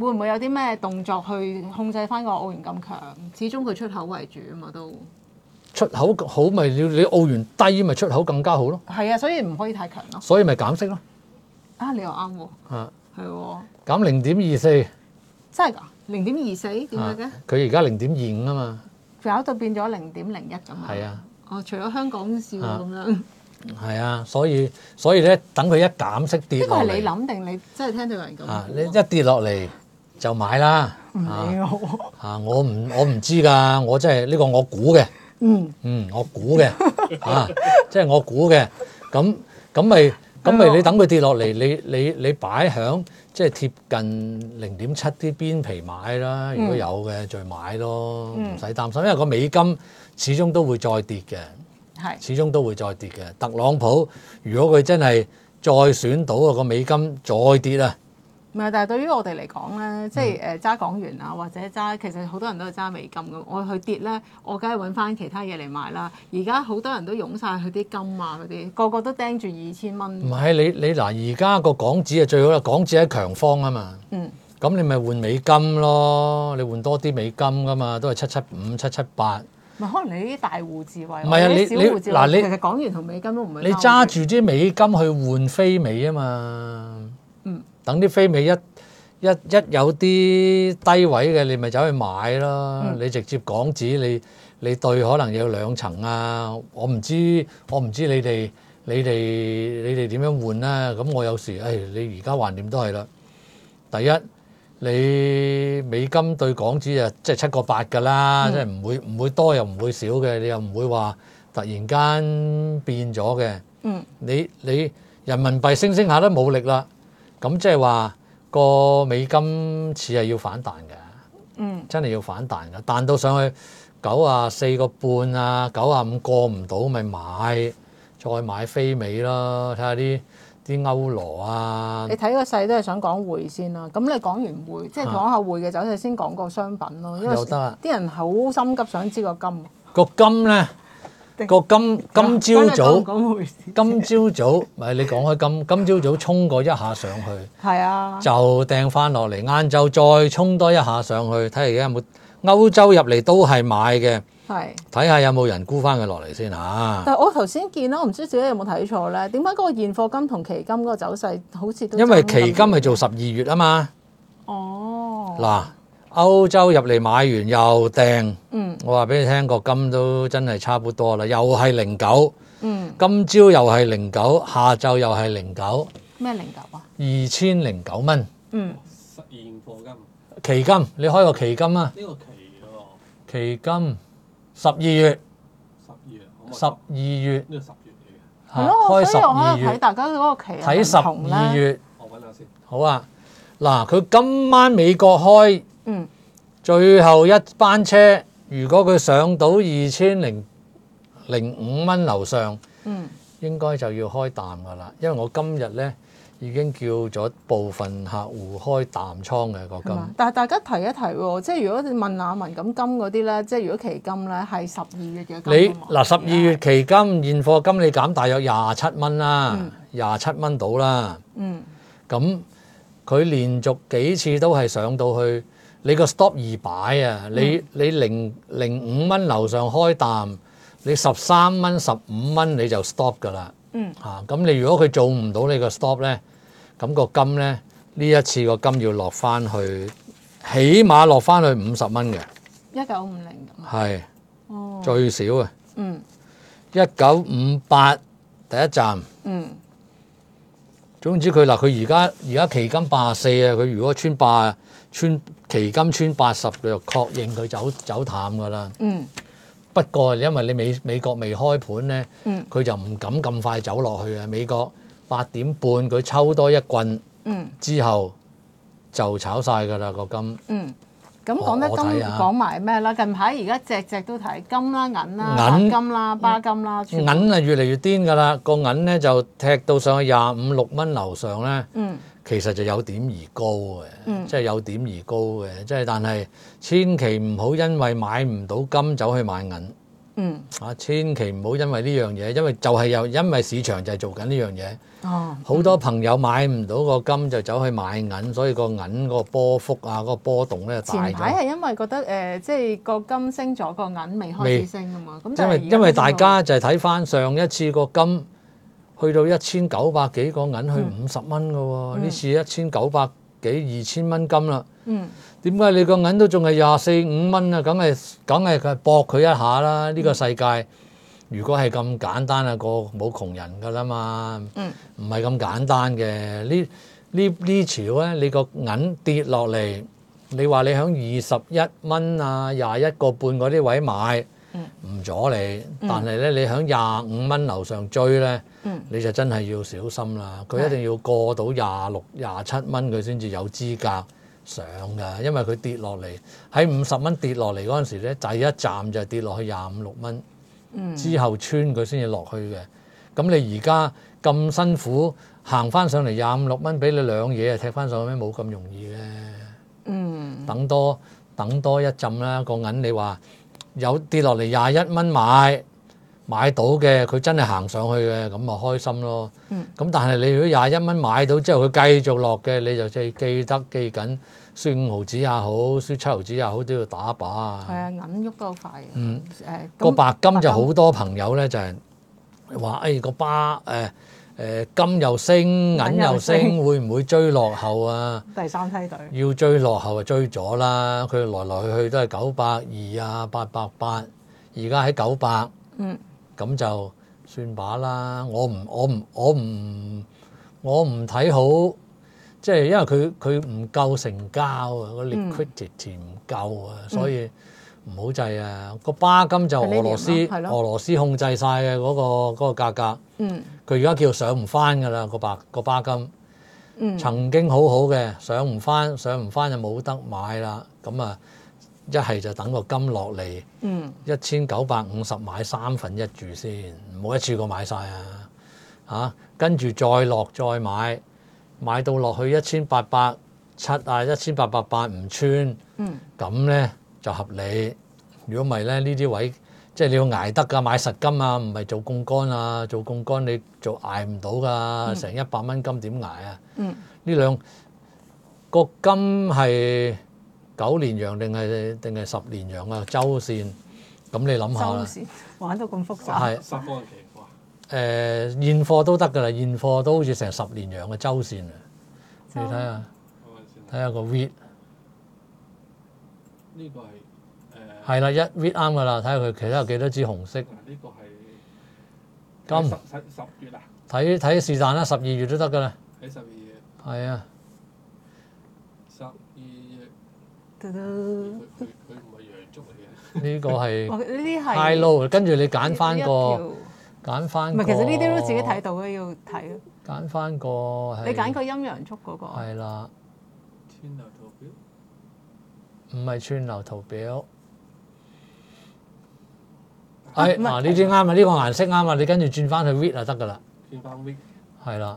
會唔會有啲咩動作去控制翻個澳元咁強？始終佢出口為主啊嘛，都出口好咪你你澳元低咪出口更加好咯。 係啊，所以唔可以太強咯。 所以咪減息咯。 啊，你又啱喎。 啊， 係喎。 減零點二四。 真係㗎？零點二四點解嘅？ 佢而家零點二五啊嘛。 搞到變咗零點零一咁啊。 係啊。 哦，除咗香港笑咁樣。 係啊，所以所以咧，等佢一減息跌落嚟。 呢個係你諗定你真係聽到有人咁？ 啊，你一跌落嚟就買啦。 唔理我。 啊，我唔我唔知㗎，我真係呢個我估嘅。 嗯。 嗯，我估嘅。啊，即係我估嘅。咁咁咪咁咪你等佢跌落嚟，你你你擺響即係貼近零點七啲邊皮買啦。如果有嘅再買咯，唔使擔心，因為個美金始終都會再跌嘅。始終都會再跌嘅。特朗普如果佢真係再選到個美金再跌啊， 唔係，但係對於我哋嚟講咧，即係誒揸港元啊，或者揸其實好多人都係揸美金咁。我去跌咧，我梗係揾翻其他嘢嚟買啦。而家好多人都湧晒去啲金啊嗰啲，個個都盯住二千蚊。 唔係你你嗱，而家個港紙啊最好啦，港紙喺強方啊嘛。嗯。咁你咪換美金咯，你換多啲美金噶嘛，都係七七五、七七八。 唔係，可能你啲大戶智慧， 唔係啊，你你嗱你其實港元同美金都唔係。 你揸住啲美金去換非美啊嘛，嗯，等啲非美一一一有啲低位嘅，你咪走去買咯。嗯、你直接港紙，你你對可能有兩層啊。我唔知我唔知你哋你哋你哋點樣換啦。咁我有時誒、哎，你而家橫掂都係啦。第一。你美金對港紙啊，即係七個八㗎啦，即係唔會唔會多又唔會少嘅，你又唔會話突然間變咗嘅。嗯，你你人民幣升升下都冇力啦，咁即係話個美金似係要反彈嘅。嗯，真係要反彈嘅，彈到上去九啊四個半啊，九啊五過唔到咪買，再買非美咯，睇下啲。啲歐羅啊！ 你睇個勢都係想講匯先啦，咁你講完匯，即係講下匯嘅走勢先講個商品咯，因為啲人好心急想知個金。 個金咧，個金今朝早，今朝早咪你講開金，今朝早衝過一下上去，係啊，就掟翻落嚟，晏晝再衝多一下上去，睇下而家有冇歐洲入嚟都係買嘅。係睇下有冇人沽翻佢落嚟先嚇。但係我頭先見啦，我唔知自己有冇睇錯咧？點解嗰個現貨金同期金嗰個走勢好似都因為期金係做十二月啊嘛。哦。嗱，歐洲入嚟買完又掟。嗯。我話俾你聽，個金都真係差不多啦，又係零九。嗯。今朝又係零九，下晝又係零九。咩零九啊？二千零九蚊。嗯。實現貨金。期金，你開個期金啊？呢個期喎。期金。十二月，十二月，十二月，呢個十月嚟嘅，係咯，開十二月，睇大家嗰個期睇十二月，我揾下先。好啊，嗱，佢今晚美國開，嗯，最後一班車，如果佢上到二千零零五蚊樓上，嗯，應該就要開淡噶啦，因為我今日咧已經叫咗部分客戶開淡倉嘅個金。但係大家提一提喎，即係如果你問阿文咁金嗰啲咧，即係如果期金咧係十二月嘅金。你嗱十二月期金現貨金你減大約廿七蚊啦，廿七蚊到啦。嗯。咁佢連續幾次都係上到去，你個 stop 二擺啊！嗯、你你零零五蚊樓上開淡，你十三蚊、十五蚊你就 stop 㗎啦。嗯。嚇！咁你如果佢做唔到你個 stop 咧？咁個金咧，呢一次個金要落翻去，起碼落翻去五十蚊嘅。一九五零咁。係。哦。最少啊。嗯。一九五八第一站。嗯。總之佢嗱，佢而家而家期金八十四啊，佢如果穿八穿期金穿八十，佢就確認佢走走淡㗎啦。嗯。不過因為你美美國未開盤咧，嗯，佢就唔敢咁快走落去啊，美國。八點半佢抽多一棍，嗯，之後就炒晒㗎啦個金。嗯，咁講得金講埋咩啦？近排而家隻隻都睇金啦、銀啦、白金啦、巴金啦。銀啊越嚟越癲㗎啦，個銀咧就踢到上去廿五六蚊樓上咧。嗯，其實就有點而高嘅，嗯，即係有點而高嘅，即係但係千祈唔好因為買唔到金走去買銀。 嗯。 啊，千祈唔好因為呢樣嘢，因為就係又因為市場就係做緊呢樣嘢。 哦。 好多朋友買唔到個金就走去買銀，所以個銀個波幅啊，嗰個波動咧大咗。 前排係因為覺得誒、呃，即係個金升咗，個銀未開始升啊嘛。咁因為因為大家就係睇翻上一次個金去到一千九百幾，個銀去五十蚊嘅喎，呢、嗯、次一千九百幾二千蚊金啦。嗯。點解你個銀都仲係廿四五蚊啊？梗係梗係佢搏佢一下啦！呢、呢個世界如果係咁簡單啊，個冇窮人噶啦嘛。嗯。唔係咁簡單嘅。呢呢呢潮咧，你個銀跌落嚟，你話你響二十一蚊啊、廿一個半嗰啲位買，唔阻你。但係咧，你響廿五蚊樓上追咧，你就真係要小心啦。佢一定要過到廿六、廿七蚊，佢先至有資格上㗎，因為佢跌落嚟喺五十蚊跌落嚟嗰陣時咧，第一站就跌落去廿五六蚊，之後穿佢先至落去嘅。咁你而家咁辛苦行翻上嚟廿五六蚊，俾你兩嘢啊踢翻上去，冇咁容易嘅。嗯，等多等多一陣啦，個銀你話有跌落嚟廿一蚊買買到嘅，佢真係行上去嘅，咁啊開心咯。嗯，咁但係你如果廿一蚊買到之後佢繼續落嘅，你就即係記得記緊。輸五毫子也好，輸七毫子也好，都要打靶啊！ 係啊，銀喐得好快。 嗯，誒個白金就好多朋友咧，就係話誒個巴誒誒金又升，銀又升，會唔會追落後啊？ 第三梯隊要追落後就追咗啦，佢來來去去都係九百二啊，八百八，而家喺九百，嗯，咁就算把啦。我唔我唔我唔我唔睇好。即係因為佢佢唔夠成交啊，個 liquidity 唔夠啊，所以唔好制啊。個巴金就俄羅斯俄羅斯控制晒嘅嗰個嗰個價格。嗯，佢而家叫上唔翻㗎啦，個白個巴金。嗯，曾經好好嘅，上唔翻上唔翻就冇得買啦。咁啊，一係就等個金落嚟。嗯，一千九百五十買三分一住先，唔好一次過買晒啊。嚇，跟住再落再買。買到落去一千八百七啊，一千八百八唔穿，咁咧、嗯、就合理。如果唔係咧，呢啲位即係你要捱得㗎，買實金啊，唔係做槓桿啊，做槓桿你做捱唔到㗎，成一百蚊金點捱啊？呢、嗯、兩個金係九年陽定係定係十年陽啊？周線，咁你諗下啦。周線玩到咁複雜。 係十方期。誒、呃、現貨都得㗎啦，現貨都好似成十年陽嘅周線啊！你睇下，睇下個 V， 呢個係誒係啦，一 V 啱㗎啦，睇下佢其他有幾多支紅色。 呢個係金十十月啊！ 睇睇是但啦，十二月都得㗎啦。 喺十二月。 係啊。 十二月。 佢佢唔係陽燭嚟嘅。 呢個係。 呢啲係。 high low，跟住你揀翻個。揀翻唔係，其實呢啲都自己睇到嘅，要睇咯。 揀翻個你揀個陰陽燭嗰個。 係啦。 串流圖表。 唔係串流圖表。係嗱，呢啲啱啊，呢個顏色啱啊，你跟住轉翻去 read 就得㗎啦。 轉翻 read。 係啦。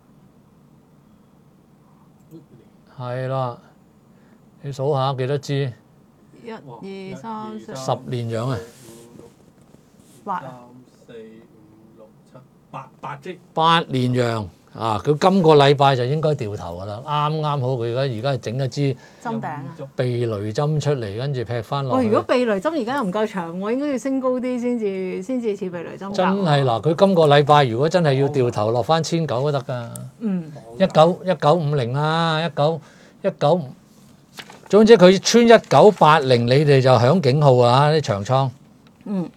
係啦。你數下幾多支？ 一、二、三、四。 十年樣啊！ 八。 四五六七八八支， 八年陽啊！佢今個禮拜就應該掉頭㗎啦，啱啱好佢而家而家係整一支針頂啊， 避雷針出嚟，跟住劈翻落去。 哦，如果避雷針而家又唔夠長，我應該要升高啲先至先至似避雷針。 真係嗱，佢今個禮拜如果真係要掉頭落翻千九都得㗎。嗯，一九一九五零啦，一九一九，總之佢穿一九八零，你哋就響警號啊！啲長倉。嗯。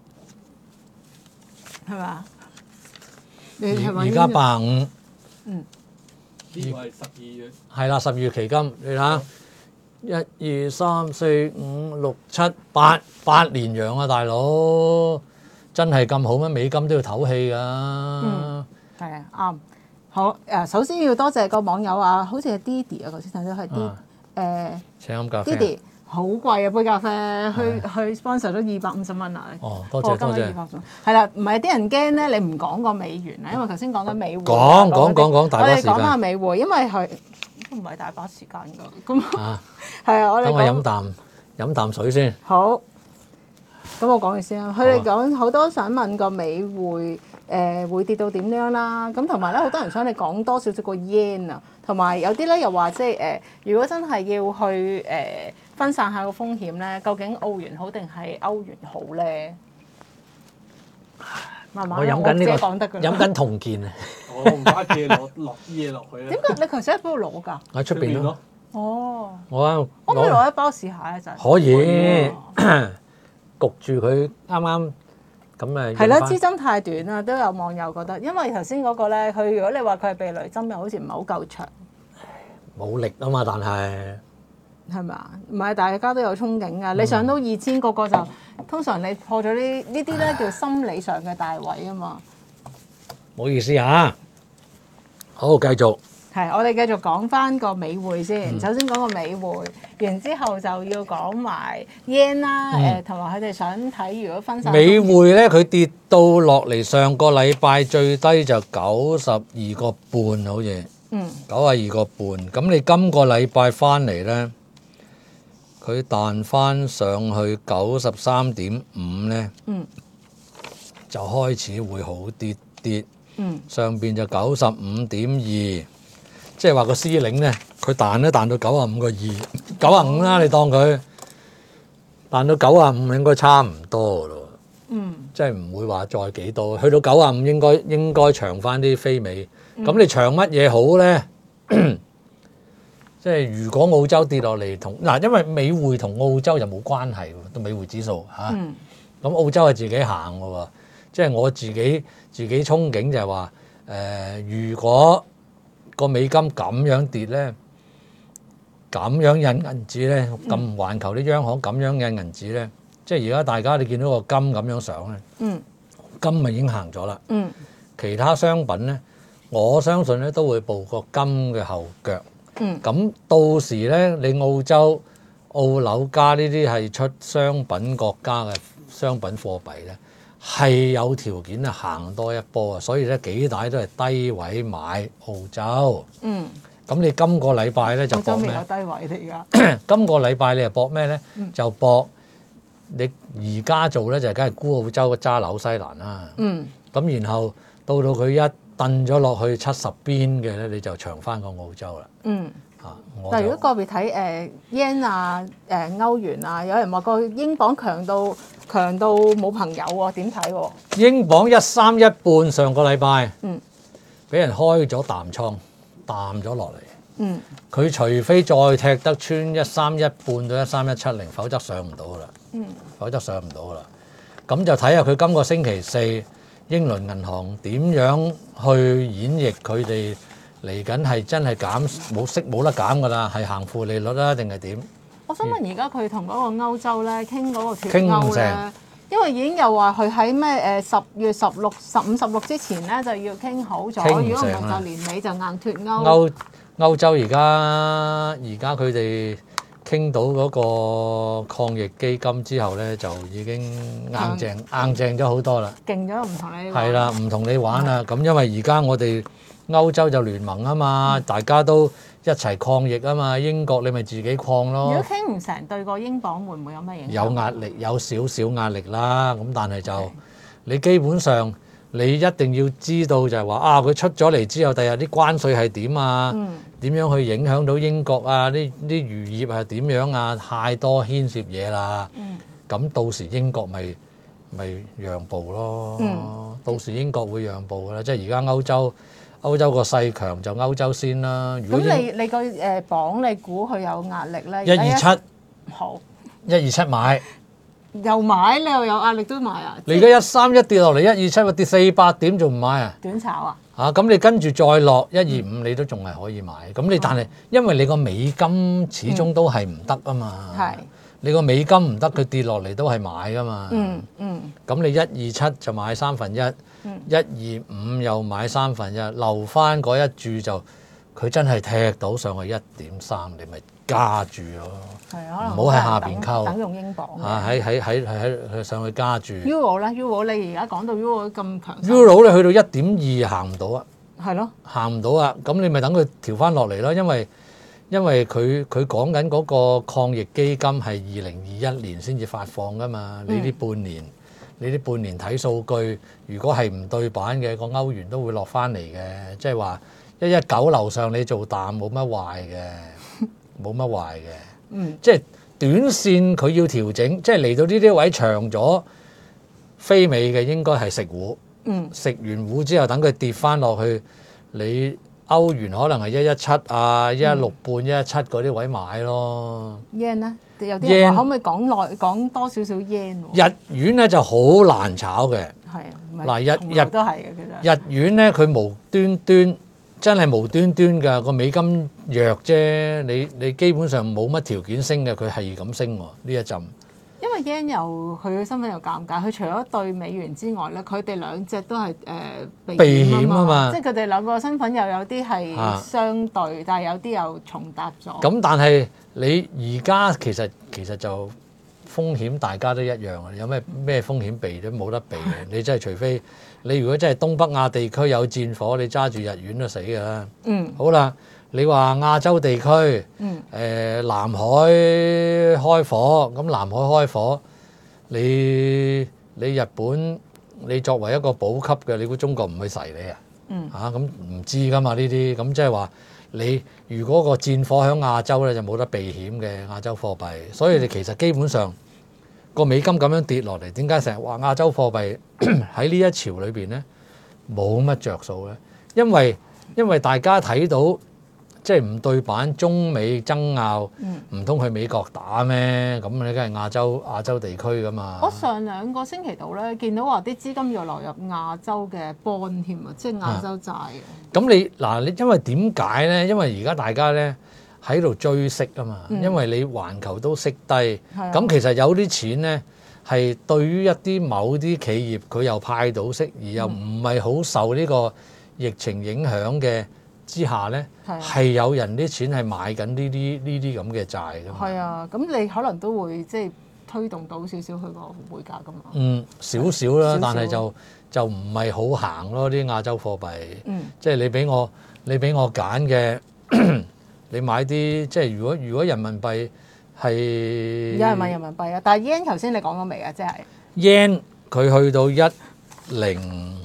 係嘛？ 而家八十五。 嗯。呢個係十二月。 係啦，十二月期金，你睇下，一二三四五六七八八年陽啊，大佬，真係咁好咩？美金都要唞氣㗎。嗯， 係啊，啱。好誒，首先要多謝個網友啊，好似係 Didi 啊，頭先睇到係 D 誒。 請飲咖啡。 Didi。好貴啊！杯咖啡，去去 sponsor 都二百五十蚊啊！ 哦，多謝多謝。 係啦，唔係啲人驚咧，你唔講個美元啊，因為頭先講緊美匯。 講講講講大把時間。 我哋講下美匯，因為佢都唔係大把時間㗎。咁啊，係啊，我哋等我飲啖飲啖水先。 好。 咁我講完先啦。佢哋講好多想問個美匯誒、呃、會跌到點樣啦。咁同埋咧，好多人想你講多少少個 yen 啊，同埋有啲咧又話即係誒，如果真係要去誒、呃、分散下個風險咧，究竟澳元好定係歐元好咧？慢慢我飲緊呢、這個飲緊同健啊！ 我唔打嘢落落嘢落去咧。 點解你頭先喺邊度攞㗎？ 喺出邊咯。 哦， 我啊， 可唔可以攞一包試下咧？就可以焗住佢啱啱咁誒。 係啦，支針太短啦，都有網友覺得，因為頭先嗰個咧，佢如果你話佢係避雷針，又好似唔係好夠長。 冇力啊嘛，但係係咪啊？唔係，大家都有憧憬㗎。你上到二千個個就通常你破咗呢呢啲咧叫心理上嘅大位啊嘛。 唔好意思啊，好繼續。 係，我哋繼續講翻個美匯先。嗯、首先講個美匯，然之後就要講埋 yen 啦，誒同埋佢哋想睇如果分散美匯咧，佢跌到落嚟上個禮拜最低就九十二個半，好似嗯九十二個半。咁你今個禮拜翻嚟咧，佢彈翻上去九十三點五咧，嗯，就開始會好啲啲。嗯，上邊就九十五點二。即係話個師領咧，佢彈咧彈到九啊五個二，九啊五啦，你當佢彈到九啊五應該差唔多咯。嗯，即係唔會話再幾多，去到九啊五應該應該長翻啲非美。咁、嗯、你長乜嘢好咧？即係如果澳洲跌落嚟同嗱，因為美匯同澳洲就冇關係喎，都美匯指數嚇。咁、啊嗯、澳洲係自己行嘅喎，即係我自己自己憧憬就係話誒，如果個美金咁樣跌咧，咁樣印銀紙咧，咁環球啲央行咁樣印銀紙咧，即係而家大家你見到個金咁樣上咧，嗯，金咪已經行咗啦，嗯，其他商品咧，我相信咧都會步個金嘅後腳，嗯，咁到時咧，你澳洲澳紐加呢啲係出商品國家嘅商品貨幣咧，係有條件啊行多一波啊，所以咧幾大都係低位買澳洲。嗯，咁你今個禮拜咧就搏咩？澳洲未有低位嚟㗎。今個禮拜你係搏咩咧？嗯、就搏你而家做咧就梗係沽澳洲揸紐西蘭啦。嗯，咁然後到到佢一掟咗落去七十邊嘅咧，你就長翻個澳洲啦。嗯。但係如果個別睇誒 yen 啊、誒、呃、歐元啊，有人話個英鎊強到強到冇朋友喎，點睇喎？英鎊一三一半上個禮拜，嗯，俾人開咗淡倉，淡咗落嚟。嗯，佢除非再踢得穿一三一半到一三一七零，否則上唔到噶啦。嗯，否則上唔到噶啦。咁就睇下佢今個星期四英倫銀行點樣去演繹佢哋。嚟緊係真係減冇息冇得減㗎啦，係行負利率啦定係點？我想問而家佢同嗰個歐洲咧傾嗰個脫歐咧，因為已經又話佢喺咩誒十月十六、十五、十六之前咧就要傾好咗，如果唔係就年尾就硬脫歐。歐歐洲而家而家佢哋傾到嗰個抗疫基金之後咧，就已經硬淨硬淨咗好多啦。勁咗唔同你係啦，唔同你玩啦。咁因為而家我哋歐洲就聯盟啊嘛，大家都一齊抗疫啊嘛。英國你咪自己抗咯。如果傾唔成，對個英鎊會唔會有咩影響？有壓力，有少少壓力啦。咁但係就 Okay. 你基本上你一定要知道就係話啊，佢出咗嚟之後，第日啲關稅係點啊？點、嗯、樣去影響到英國啊？啲啲漁業係點樣啊？太多牽涉嘢啦。咁、嗯、到時英國咪咪讓步咯。嗯、到時英國會讓步㗎啦。即係而家歐洲。歐洲個勢強就歐洲先啦。如果咁你你個誒鎊你估佢有壓力咧？一二七好，一二七買又買，你又有壓力都買啊？你而家一三一跌落嚟一二七，跌四百點仲唔買啊？短炒啊？嚇咁、啊、你跟住再落一二五，你都仲係可以買。咁你但係因為你個美金始終都係唔得啊嘛。係、嗯、你個美金唔得，佢跌落嚟都係買噶嘛。嗯嗯。咁你一二七就買三分一。一二五又買三分一，留翻嗰一注就佢真係踢到上去一點三，你咪加注咯。係啊，唔好喺下邊溝。等用英鎊啊！喺喺喺喺喺上去加注。Euro 咧，Euro 你而家講到 Euro 咁強，Euro 你去到一點二行唔到啊。係咯，行唔到啊！咁你咪等佢調翻落嚟咯，因為因為佢佢講緊嗰個抗疫基金係二零二一年先至發放噶嘛，你呢半年你呢半年睇數據，如果係唔對版嘅，個歐元都會落翻嚟嘅，即係話一一九樓上你做淡冇乜壞嘅，冇乜壞嘅，嗯，即係短線佢要調整，即係嚟到呢啲位長咗飛尾嘅應該係食糊，嗯，食完糊之後等佢跌翻落去，你歐元可能係一一七啊、一一六半、一一七嗰啲位買咯。 yen 咧，有啲人話可唔可以講耐講多少少 yen？ 日元咧就好難炒嘅。 係嗱，日日都係嘅，其實。 日元咧佢無端端真係無端端㗎，個美金弱啫。你你基本上冇乜條件升嘅，佢係咁升喎呢一陣。 因為 yen 又佢嘅身份又尷尬，佢除咗對美元之外咧，佢哋兩隻都係誒、呃、避險啊嘛，即係佢哋兩個身份又有啲係相對，啊、但係有啲又重搭咗。咁但係你而家其實其實就風險大家都一樣啊，有咩咩風險避都冇得避嘅。你真係除非你如果真係東北亞地區有戰火，你揸住日元都死㗎啦。嗯，好啦。你話亞洲地區，誒、嗯呃、南海開火，咁南海開火，你你日本，你作為一個保級嘅，你估中國唔會噬你啊？嗯，嚇咁唔知噶嘛呢啲，咁即係話你如果個戰火喺亞洲咧，就冇得避險嘅亞洲貨幣，所以你其實基本上個美金咁樣跌落嚟，點解成日話亞洲貨幣喺呢一潮裏邊咧冇乜着數咧？因為因為大家睇到。即係唔對版，中美爭拗，唔通去美國打咩？咁你梗係亞洲亞洲地區噶嘛？ 我上兩個星期度咧，見到話啲資金要流入亞洲嘅 bond 添啊，即係亞洲債嘅。 咁你嗱，你因為點解咧？因為而家大家咧喺度追息啊嘛，嗯、因為你環球都息低，咁、嗯、其實有啲錢咧係對於一啲某啲企業，佢又派到息，而又唔係好受呢個疫情影響嘅。之下咧，係有人啲錢係買緊呢啲呢啲咁嘅債㗎嘛。係啊， 咁你可能都會即係推動到少少佢個匯價㗎嘛。 嗯，少少啦，但係就就唔係好行咯啲亞洲貨幣。嗯，即係你俾我你俾我揀嘅，你買啲即係如果如果人民幣係有人問人民幣啊，但係 yen 頭先你講咗未啊？即係 yen 佢去到一零。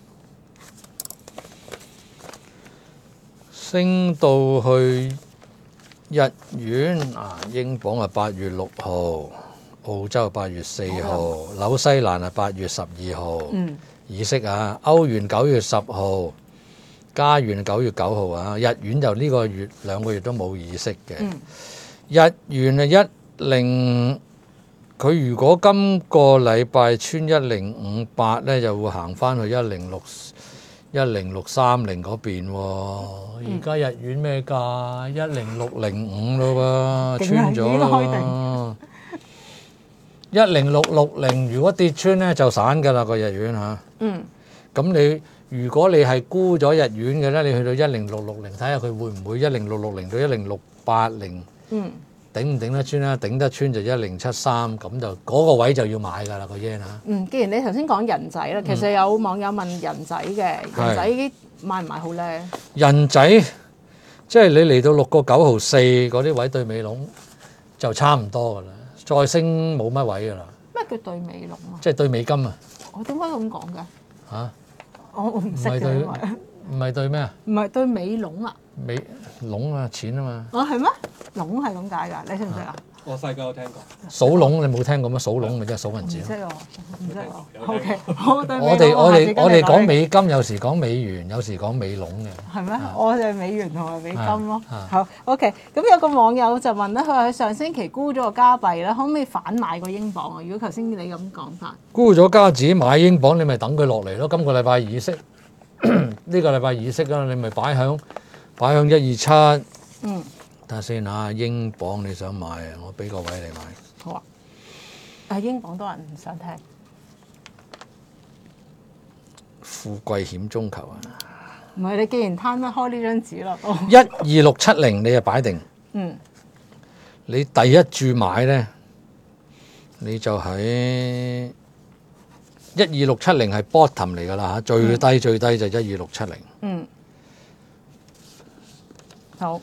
升到去日元啊，英鎊係八月六號，澳洲係八月四號，紐西蘭係八月十二號，嗯，議息啊，歐元九月十號，加元九月九號啊，日元就呢個月兩個月都冇議息嘅，嗯、日元係一零，佢如果今個禮拜穿一零五八咧，就會行翻去一零六。一零六三零嗰邊喎，而家日元咩價？一零六零五咯喎，穿咗啦。一零六六零如果跌穿咧就散㗎啦個日元嚇。嗯。咁你如果你係沽咗日元嘅咧，你去到一零六六零睇下佢會唔會一零六六零到一零六八零。嗯。頂唔頂得穿咧？頂得穿就一零七三，咁就嗰個位就要買㗎啦個 yen 嚇。嗯， 既然你頭先講人仔啦，其實有網友問人仔嘅，人仔買唔買好咧？ 人仔即係你嚟到六個九毫四嗰啲位對尾籠就差唔多㗎啦，再升冇乜位㗎啦。 咩叫對尾籠啊？ 即係對美金啊！ 我點解咁講嘅？嚇！我唔識嘅。唔係對咩啊？ 唔係對尾籠啊！ 尾籠啊，錢啊嘛！ 哦，係咩？籠係咁解㗎，你識唔識啊？ 我細個有聽過。 數籠你冇聽過咩？數籠咪即係數銀紙。 唔識喎，唔識喎。O K，我對我哋我哋我哋講美金，有時講美元，有時講美籠嘅。 係咩？我哋美元同埋美金咯。好 O K，咁有個網友就問咧，佢話佢上星期沽咗個加幣咧，可唔可以反買個英鎊啊？如果頭先你咁講法， 沽咗加紙買英鎊，你咪等佢落嚟咯。今個禮拜議息。呢個禮拜議息啦，你咪擺響擺響一二七。嗯，睇下先嚇，英鎊你想買啊？我俾個位你買。 好啊。啊，英鎊多人唔想聽。 富貴險中求啊！ 唔係，你既然攤得開呢張紙啦， 一二六七零你就擺定。嗯。你第一注買咧，你就喺。一二六七零係 bottom 嚟㗎啦嚇，最低最低就一二六七零。嗯， 好。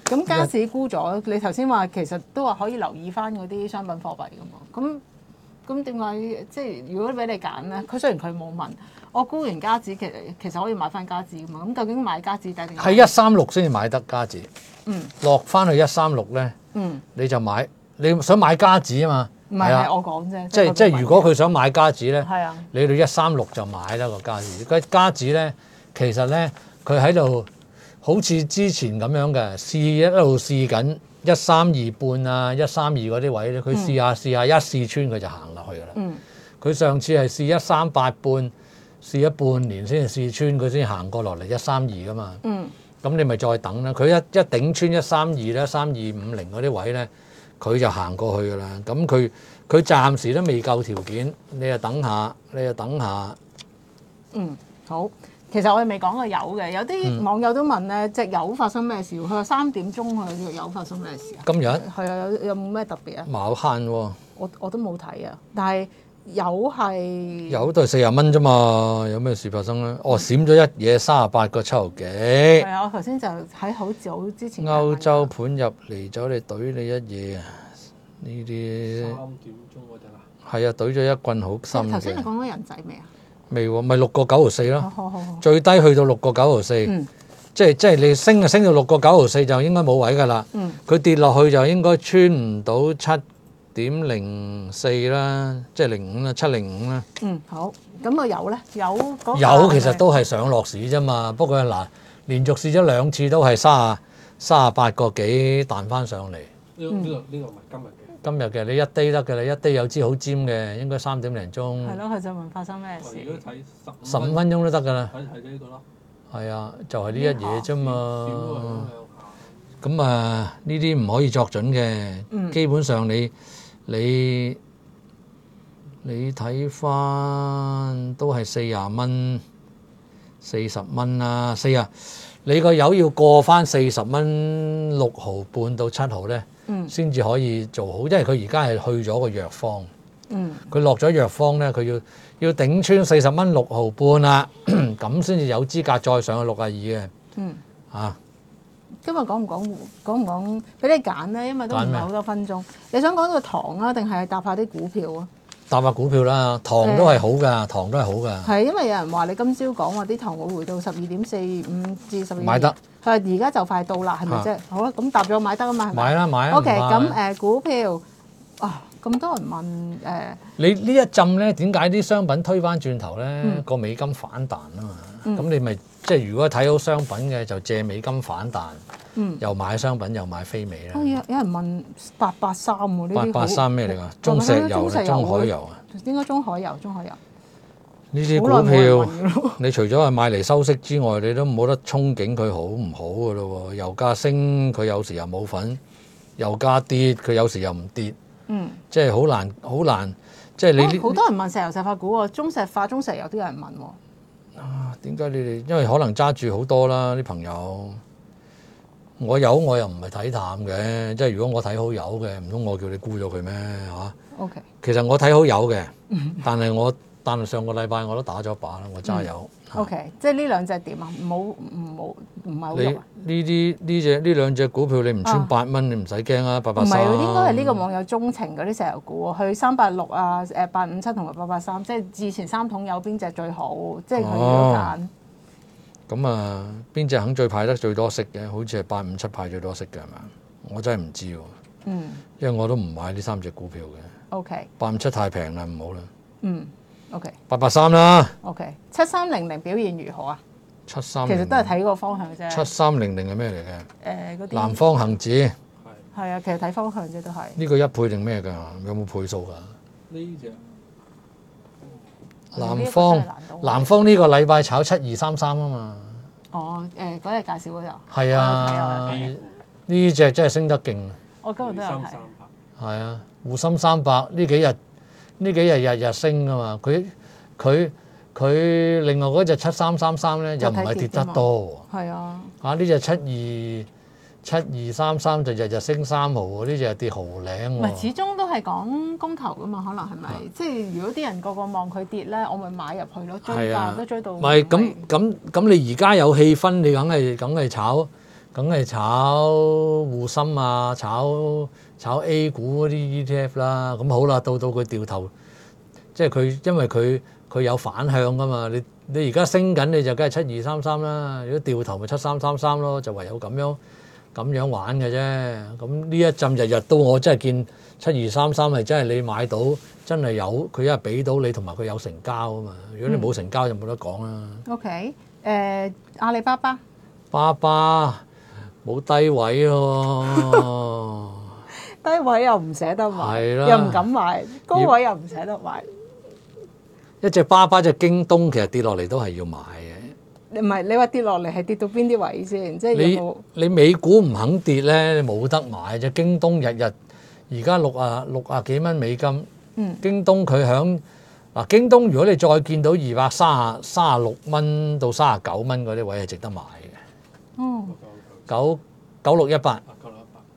咁加指沽咗，你頭先話其實都話可以留意翻嗰啲商品貨幣噶嘛？咁咁點解即係如果俾你揀咧？佢雖然佢冇問，我沽完加指其實其實可以買翻加指噶嘛？咁究竟買加指定係一三六先至買得加指？ 嗯， 落翻去一三六咧， 嗯， 你就買，你想買加指啊嘛？ 唔係係我講啫， 即係即係如果佢想買加指咧， 係啊， 你到一三六就買啦個加指。個加指咧，其實咧佢喺度好似之前咁樣嘅，試一路試緊一三二半啊，一三二嗰啲位咧，佢試下試下一試穿佢就行落去噶啦。 嗯， 佢上次係試一三八半，試咗半年先至試穿，佢先行過落嚟一三二噶嘛。 嗯， 咁你咪再等啦。佢一一頂穿一三二咧，三二五零嗰啲位咧，佢就行過去噶啦。咁佢佢暫時都未夠條件，你就等下，你就等下。 嗯，好。其實我哋未講過油嘅，有啲網友都問咧，隻油發生咩事？佢話三點鐘佢隻油發生咩事啊？ 今日係啊，有有冇咩特別啊？ 冇限喎， 我我都冇睇啊，但係油係油都係四十蚊啫嘛，有咩事發生咧？哦，閃咗一嘢三十八個七毫幾。係啊，我頭先就喺好早之前。 歐洲盤入嚟咗，你懟你一嘢啊！呢啲三點鐘嗰陣啊， 係啊，懟咗一棍好深嘅。 頭先你講咗人仔未啊？ 未喎，咪六個九毫四咯。 好好好， 最低去到六個九毫四， 嗯， 即係即係你升就升到六個九毫四就應該冇位㗎啦。 嗯， 佢跌落去就應該穿唔到七點零四啦，即係零五啦，七零五啦。 嗯，好。咁個油咧，油嗰油其實都係上落市啫嘛，不過嗱，連續試咗兩次都係三十三十八個幾彈翻上嚟。 呢個呢個呢個唔係今日嘅。 今日嘅你一低得嘅啦，一低有支好尖嘅，應該三點零鐘。 係咯，佢就問發生咩事？ 如果睇十十五分鐘都得㗎啦。 睇睇呢個咯。 係啊，就係呢一嘢啫嘛。 點都係咁樣下。 咁啊，呢啲唔可以作準嘅。 嗯基本上你你你睇翻都係四廿蚊、四十蚊啦，四啊，你個油要過翻四十蚊六毫半到七毫咧。先至可以做好，因為佢而家係去咗個藥方， 嗯， 佢落咗藥方咧，佢要要頂穿四十蚊六毫半啦，咁先至有資格再上去六啊二嘅， 嗯， 啊， 今日講唔講講唔講俾你揀咧？因為都唔係好多分鐘。你想講個糖啊，定係搭下啲股票啊？ 搭下股票啦，糖都係好㗎，糖都係好㗎。 係因為有人話你今朝講話啲糖會回到十二點四五至十二。 買得。 係而家就快到啦，係咪啫？好啦，咁搭咗買得啊嘛，係咪？ 買啦買啦。 O K，咁誒股票啊，咁多人問誒。 你呢一陣咧，點解啲商品推翻轉頭咧？個美金反彈啊嘛，咁你咪即係如果睇好商品嘅，就借美金反彈，又買商品又買非美啦。 有有人問八八三喎，呢啲八八三咩嚟㗎？中石油定中海油啊？ 應該中海油，中海油。 呢啲股票，你除咗係買嚟收息之外，你都冇得憧憬佢好唔好㗎咯喎。油價升，佢有時又冇份；油價跌，佢有時又唔跌。嗯，即係好難，好難。即係你呢？ 好多人問石油石化股喎，中石化、中石油都有人問喎。 啊，點解你哋？因為可能揸住好多啦，啲朋友。我有我又唔係睇淡嘅，即係如果我睇好有嘅，唔通我叫你沽咗佢咩嚇 ？OK。 其實我睇好有嘅，但係我。但係上個禮拜我都打咗把啦，我揸油。 嗯、o、okay, K， 即係呢兩隻點啊？唔好唔好唔係好你呢啲呢隻呢兩隻股票你唔穿八蚊，啊、你唔使驚啊！八八三。唔係， 應該係呢個網友鍾情嗰啲石油股喎，去三八六啊，誒八五七同埋八八三，即係之前三桶有邊隻最好？即係佢要揀。 咁啊，邊隻肯最派得最多息嘅？好似係八五七派最多息嘅係嘛？我真係唔知喎。嗯。因為我都唔買呢三隻股票嘅。 O K。 八五七太平啦，唔好啦。 嗯。O K， 八八三啦。 O K，七三零零表現如何啊？ 七三其實都係睇個方向啫。 七三零零係咩嚟嘅？ 誒嗰啲南方恒指。 係係啊，其實睇方向啫，都係。 呢個一倍定咩㗎？有冇倍數㗎？ 呢隻南方南方呢個禮拜炒七二三三啊嘛。 哦誒，嗰日介紹嗰度。 係啊，呢隻真係升得勁。 我今日都有睇。 係啊，滬深三百呢幾日。呢幾日日日升噶嘛，佢佢佢另外嗰隻七三三三咧又唔係跌得多喎。係啊，啊呢隻七二七二三三就日日升三毫喎，呢隻係跌毫零喎。 唔係，始終都係講供求噶嘛，可能係咪？啊、即係如果啲人個個望佢跌咧，我咪買入去咯，追價都追到。唔係咁咁咁，你而家有氣氛，你梗係梗係炒梗係炒滬深啊，炒炒 A 股嗰啲 E T F 啦。咁好啦，到到佢掉頭，即係佢因為佢佢有反向噶嘛。你你而家升緊，你就梗係七二三三啦。如果掉頭咪七三三三咯，就唯有咁樣咁樣玩嘅啫。咁呢一陣日日都我真係見七二三三係真係你買到，真係有佢一日俾到你，同埋佢有成交啊嘛。如果你冇成交就冇得講啦。 OK，誒阿里巴巴， 巴巴冇低位咯， 低位又唔捨得買， 係啦又唔敢買，高位又唔捨得買。 一隻巴巴隻京東其實跌落嚟都係要買嘅。 唔係你話跌落嚟係跌到邊啲位先？即係有冇？ 你你美股唔肯跌咧，冇得買啫。京東日日而家六啊六啊幾蚊美金， 嗯， 京東佢響嗱，京東如果你再見到二百三十三十六蚊到三十九蚊嗰啲位係值得買嘅。 哦， 九九六一八， 啊九六一八，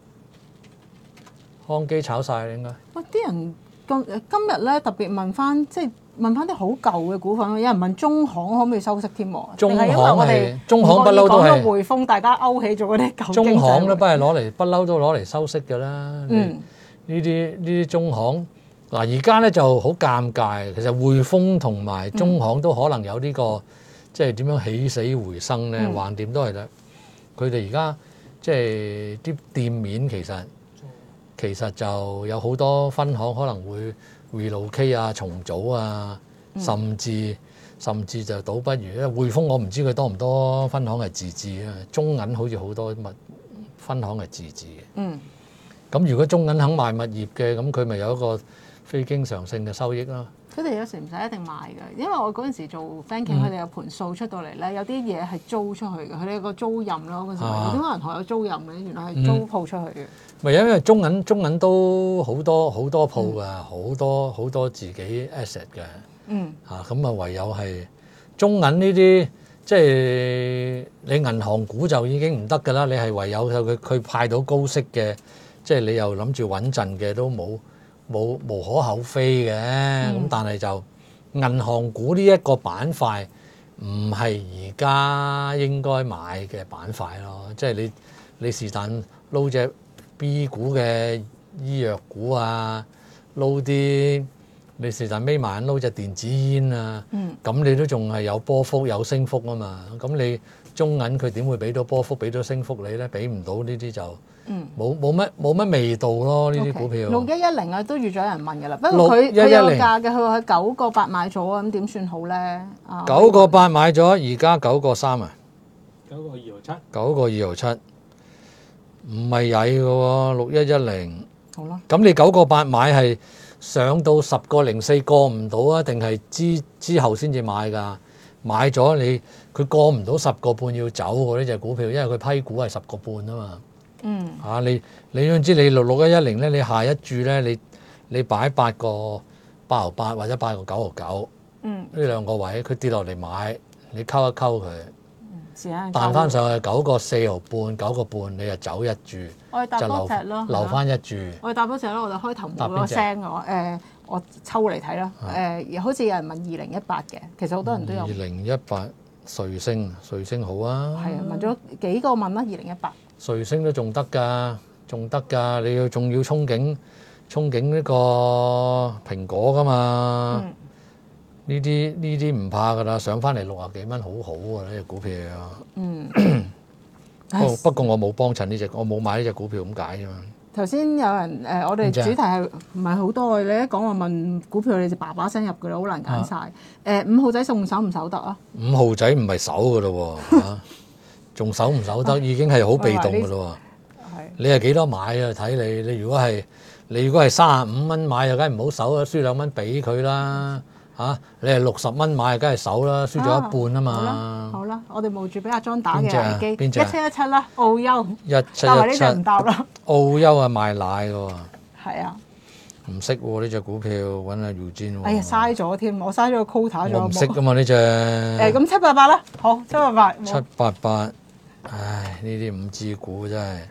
康基炒晒應該。 喂，啲人今今日咧特別問翻，即係問翻啲好舊嘅股份，有人問中行可唔可以收息添喎？ 中行定係因為我哋係中行不嬲都係講到匯豐，大家勾起咗嗰啲舊經濟中行都不係攞嚟，不嬲都攞嚟收息㗎啦。 嗯， 呢啲呢啲中行嗱，而家咧就好尷尬。其實匯豐同埋中行都可能有呢、個，即係點樣起死回生咧？ 嗯橫掂都係啦。佢哋而家即係啲店面其實其實就有好多分行可能會 relocate 啊、重組啊，甚至甚至就倒不如。因為匯豐我唔知佢多唔多分行係自治啊，中銀好似好多物分行係自治嘅。 嗯， 咁如果中銀肯賣物業嘅，咁佢咪有一個非經常性嘅收益咯。 佢哋有時唔使一定賣嘅，因為我嗰陣時做 banking，佢哋有盤數出到嚟咧，有啲嘢係租出去嘅，佢哋有個租賃咯。嗰陣時啊點解銀行有租賃嘅？原來係租鋪出去嘅。 咪因為中銀中銀都好多好多鋪㗎，好多好多自己 asset 嘅。 嗯， 嚇咁啊，唯有係中銀呢啲，即係你銀行股就已經唔得㗎啦。你係唯有佢佢派到高息嘅，即係你又諗住穩陣嘅都冇。冇無可厚非嘅，咁、嗯、但係就銀行股呢一個板塊唔係而家應該買嘅板塊咯，即係你你是但撈隻 B 股嘅醫藥股啊，撈啲你是但眯埋眼撈隻電子煙啊，咁、嗯、你都仲係有波幅有升幅啊嘛，咁你中銀佢點會俾到波幅俾到升幅你咧？俾唔到呢啲就。嗯，冇冇乜冇乜味道咯，呢啲股票。 六一一零啊，都預咗有人問㗎啦。不過佢佢有價嘅，佢話佢九個八買咗啊，咁點算好咧？ 九個八買咗，而家九個三啊。 九個二毫七。 九個二毫七，唔係曳嘅喎，六一一零。 好啦。 咁你九個八買係上到十個零四過唔到啊？定係之之後先至買㗎？買咗你佢過唔到十個半要走喎，呢隻股票，因為佢批股係十個半啊嘛。嗯，嚇、啊、你你總之你六六一一零咧，你下一注咧，你你擺八個八毫八或者八個九毫九，嗯，呢兩個位佢跌落嚟買，你溝一溝佢，嗯，彈翻上去九個四毫半九個半，你就走一注， 我哋搭多隻咯， 留翻一注， 我哋搭多隻咯，我哋開頭冇嗰個聲我誒、呃、我抽嚟睇啦，誒、呃、好似有人問二零一八嘅，其實好多人都有。二零一八瑞星瑞星好啊， 係啊，問咗幾個問啦，二零一八。 瑞星都仲得㗎，仲得㗎，你要仲要憧憬憧憬呢個蘋果㗎嘛？呢啲呢啲唔怕㗎啦，上翻嚟六啊幾蚊，好好啊！呢隻股票。嗯。不過不過我冇幫襯呢隻，我冇買呢隻股票咁解啫嘛。 頭先有人誒、呃，我哋主題係唔係好多？你一講話問股票，你就叭叭聲入㗎啦，好難揀晒。誒、啊呃、五號仔送手唔守得啊？ 五號仔唔係守㗎咯喎嚇。仲守唔守得已經係好被動㗎咯喎，你係幾多買啊？睇你，你如果係你如果係三十五蚊買，就梗係唔好守啦，輸兩蚊俾佢啦嚇。你係六十蚊買，梗係守啦，輸咗一半啊嘛。 好啦，我哋冒住俾阿莊打嘅危機， 邊隻？ 一七一七啦，澳優。 一七一七。 但係呢隻唔答啦。 澳優係賣奶㗎喎。 係啊。 唔識喎呢隻股票，揾阿姚堅喎。 哎呀，嘥咗添，我嘥咗個 quota 咗。 我唔識㗎嘛呢隻。 誒咁七八八啦，好七八八。 七八八。唉，呢啲五 G 股真係，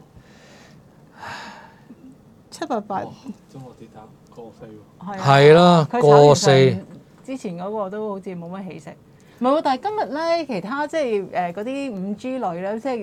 七八八， 中國鐵塔過四喎， 係啦，過四。 之前嗰個都好似冇乜起色，唔係喎。但係今日咧，其他即係誒嗰啲五 G 類咧，即係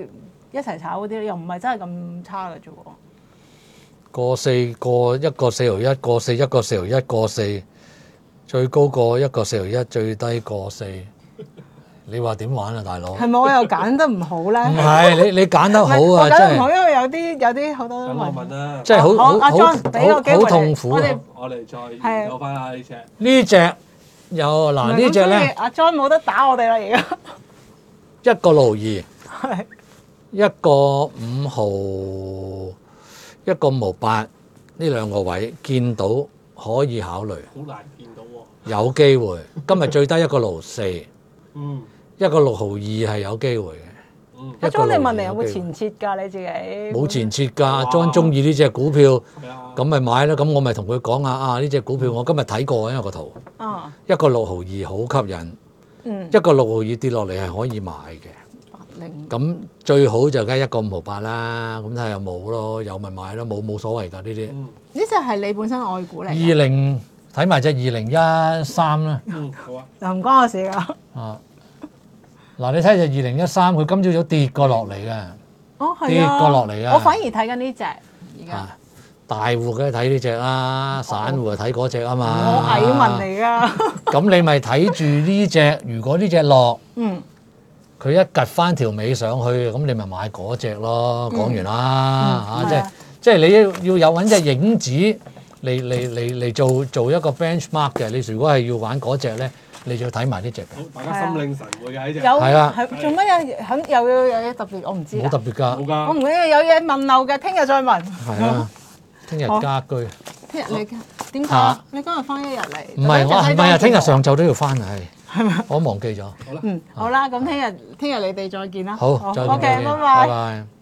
一齊炒嗰啲又唔係真係咁差嘅啫喎。 個四個一個四毫一，個四一個四毫一，個四最高個一個四毫一，最低個四。你話點玩啊，大佬？ 係咪我又揀得唔好咧？ 唔係你你揀得好啊， 揀得唔好， 真係因為有啲有啲好多咁我問啦， 真係好好阿 John 俾個機會好好痛苦啊！ 我哋我哋再係研究翻下呢只。 呢只有嗱呢只咧， 阿 John 冇得打我哋啦，而家一個六毫二， 係一個五毫，一個五毫八，呢兩個位見到可以考慮， 好難見到喎。 有機會。今日最低一個六毫四， 嗯一個六毫二係有機會嘅。 嗯。 阿一個 John 六毫二你問你有冇機會前設㗎？你自己冇前設㗎。阿 John 中意呢只股票， 係啊。 咁咪買咯。咁我咪同佢講啊啊！呢只股票我今日睇過，因為個圖啊， 一個六毫二好吸引， 嗯， 一個六毫二跌落嚟係可以買嘅。 零咁最好就梗係一個五毫八啦，咁睇下有冇咯，有咪買咯，冇冇所謂㗎呢啲。 嗯呢只係你本身愛股嚟二嘅， 零睇埋隻二零一三啦， 嗯，好啊。 又唔關我事㗎。 啊嗱你睇隻二零一三，佢今朝早跌過落嚟嘅， 哦，係啊， 跌過落嚟啊我反而睇緊呢只而家。 啊大戶梗係睇呢只啦，散戶就睇嗰只啊嘛。 我蟻民嚟㗎。 咁你咪睇住呢只，如果呢只落， 嗯， 佢一趌翻條尾上去，咁你咪買嗰只咯。講完啦嚇，即係嗯係啊即係你要要有揾隻影子嚟嚟嚟嚟做做一個 benchmark 嘅。你如果係要玩嗰只咧，你就要睇埋呢只嘅。 好，大家心領神會嘅呢只。 有係啊係做乜嘢？肯有有有嘢特別，我唔知啊。 冇特別㗎， 冇㗎。 我唔記得有嘢問漏嘅，聽日再問。 係啊。聽日家居聽日你點解嚇？ 你今日翻一日嚟？ 唔係我唔係啊，聽日上晝都要翻啊，係係咪？ 我忘記咗。 好啦。 嗯，好啦，咁聽日聽日你哋再見啦。 好，再見， ，OK， 再見拜拜拜。拜。